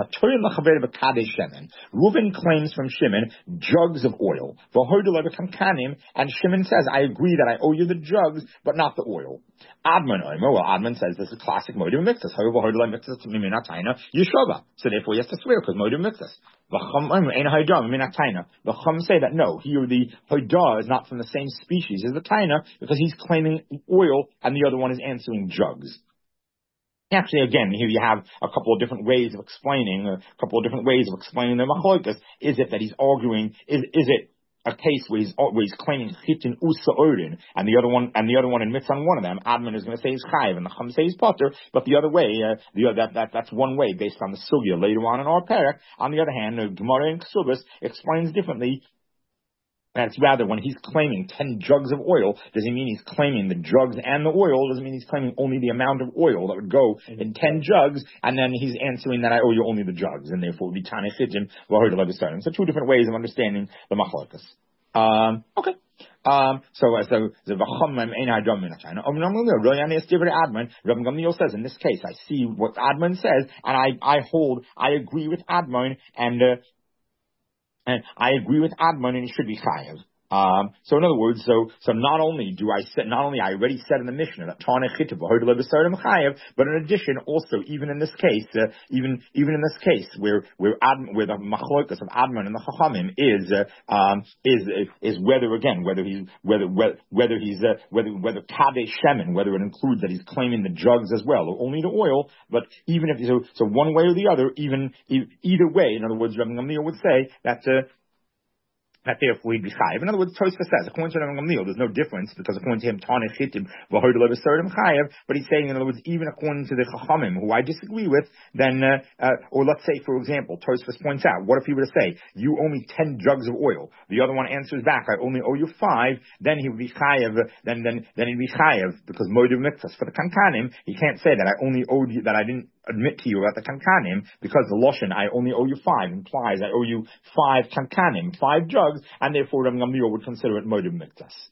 Reuven claims from Shimon jugs of oil. And Shimon says, I agree that I owe you the jugs, but not the oil. Admon Omer, well, Admon says this is classic modem mixus. So therefore he has to swear because modem mixus. The Chum say that no, here the hodah is not from the same species as the taina because he's claiming oil and the other one is answering jugs. Actually, again, here you have a couple of different ways of explaining, a couple of different ways of explaining the machlokes. Is it that he's arguing, is, is it a case where he's, where he's claiming chitin usa orin, and the other one, and the other one admits on one of them, Admon is going to say he's chayiv, and the Chum say he's potter, but the other way, uh, the other, that, that, that's one way based on the sugya later on in our parak. On the other hand, the Gemara in Ksubas explains differently. That's rather when he's claiming ten jugs of oil, does he mean he's claiming the jugs and the oil? Does it mean he's claiming only the amount of oil that would go in ten jugs, and then he's answering that I owe you only the jugs, and therefore it would be Tanei Chitim v'Hoda Levisarim. So two different ways of understanding the machlokas. Um, okay. Um, so, uh, so, the V'chammim ein ha'adam min ha'chayna. Rabbi Gamliel says, in this case, I see what Admon says, and I, I hold, I agree with Admon, and, uh, And I agree with Admon, and he should be chayav. Um, so in other words, so so not only do I set, not only I already said in the Mishnah that Tanei Chitim v'Hoda Levisarim chayav, but in addition, also even in this case, uh, even even in this case where where Ad, where the machlokas of Admon and the Chachamim is uh, um, is is whether again whether he's whether whether, whether he's uh, whether whether Kadei Shemen, whether it includes that he's claiming the jugs as well or only the oil, but even if so, so one way or the other, even either way, in other words, Rabbi Gamliel would say that. Uh, That therefore he'd be chayiv. In other words, Tosfos says, according to Rabbi Gamliel, there's no difference because according to him, Tanei Chitim v'Hoda Levisarim chayiv. But he's saying, in other words, even according to the Chachamim, who I disagree with, then, uh, uh, or let's say, for example, Tosfos points out, what if he were to say, you owe me ten jugs of oil? The other one answers back, I only owe you five. Then he would be chayiv. Then, then, then he'd be chayiv because moedim mikvas for the kankanim. He can't say that I only owed you, that I didn't admit to you about the kankanim because the loshen I only owe you five implies I owe you five kankanim, five jugs, and therefore Rabbi Gamliel would consider it moedim mikvas.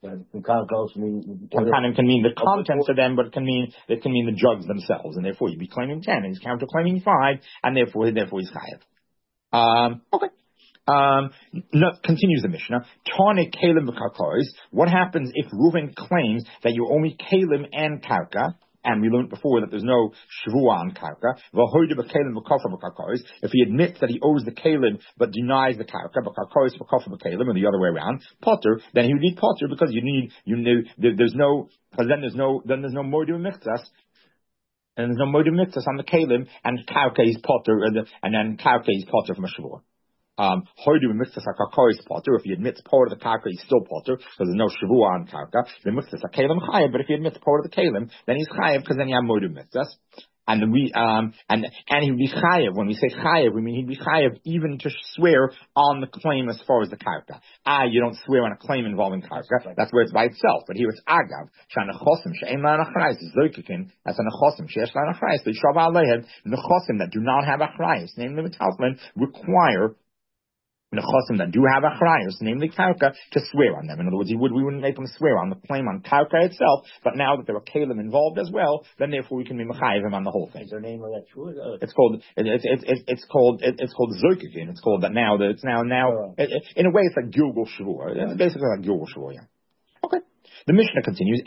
Kankanim can mean the contents of them, but it can mean it can mean the jugs themselves, and therefore you'd be claiming ten, and he's counterclaiming five, and therefore therefore he's chayav. Um, okay. Um, no, continues the Mishnah. Tane kalim v'karkos. What happens if Reuven claims that you owe me kalim and karka? And we learned before that there's no shvua on karka. V'hoide b'kalim v'kofa b'karkos. If he admits that he owes the kalim but denies the karka, b'karkos v'kofa b'kalim, or the other way around, potter, then he would need potter because you need you need there, there's no because then there's no then there's no modu mitzvahs. And there's no modu mitzvahs on the kalim, and karka is potter, and, and then karka is potter from a shvua. Um, if he admits part of the karka, he's still potter because there's no shavua on karka. The mitzvahs are kalim chayav, but if he admits part of the kalim, then he's chayav because then you have modu mitzvahs. And we um and and he'd be chayav. When we say chayav, we mean he'd be chayav even to swear on the claim as far as the karka. Ah, you don't swear on a claim involving karka. That's where it's by itself. But here it's agav. Shanachosim she'en la'anachrayis zokikin. That's a nechosim she'esh la'anachrayis. They shav aleihem nechosim that do not have achrayis, namely the talmud, require nechosim that do have achrayos, namely karka, to swear on them. In other words, he would, we wouldn't make him swear on the claim on karka itself, but now that there are kalim involved as well, then therefore we can be mechayiv him on the whole thing. Is there a name of that shul? It's called, it, it, it, it, it's called, it, it's called zokikin. It's called that now, that it's now, now, oh. it, it, in a way it's like Gilgal Shavua. It's basically like Gilgal Shavua, yeah. Okay. The Mishnah continues,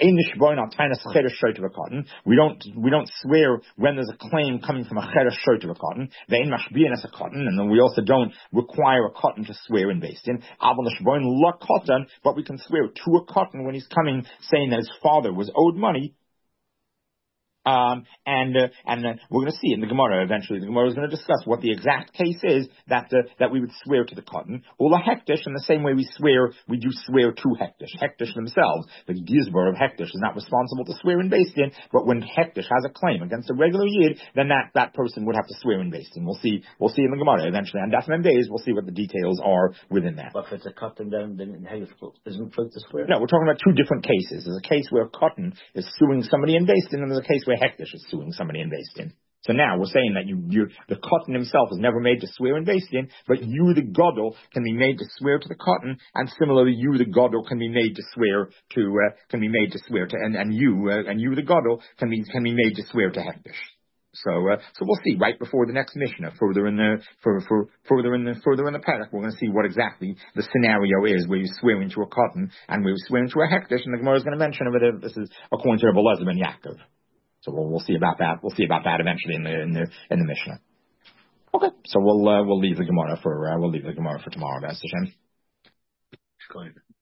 we don't we don't swear when there's a claim coming from a cheresh short of a cotton. As a cotton, and then we also don't require a cotton to swear in based in. But we can swear to a cotton when he's coming saying that his father was owed money. Um, and uh, and uh, we're going to see in the Gemara eventually. The Gemara is going to discuss what the exact case is that uh, that we would swear to the cotton. Ula hektish, in the same way we swear, we do swear to hektish. Hektish themselves, the gizbar of hektish is not responsible to swear in based in, but when hektish has a claim against a regular yid, then that, that person would have to swear in based in. We'll see. We'll see in the Gemara eventually. On Daf Mem Beis, we'll see what the details are within that. But if it's a cotton, then then how you isn't supposed to swear? No, we're talking about two different cases. There's a case where cotton is suing somebody in based in, and there's a case where hektish is suing somebody in based in. So now we're saying that you, you, the cotton himself is never made to swear in based in, but you, the gadol, can be made to swear to the cotton, and similarly, you, the gadol, can be made to swear to, uh, can be made to swear to, and, and you, uh, and you, the gadol, can be, can be made to swear to hektish. So, uh, so we'll see right before the next Mishnah, further in the, for, for, further in the, further in the parak, we're going to see what exactly the scenario is where you're swearing to a cotton and where you're swearing to a hektish, and the Gemara is going to mention whether this is according to Rabbi Elazar ben Yaakov. So we'll, we'll see about that. We'll see about that eventually in the in the in the Mishnah. Okay. So we'll uh, we'll leave the Gemara for uh, we'll leave the Gemara for tomorrow, B'ez Hashem.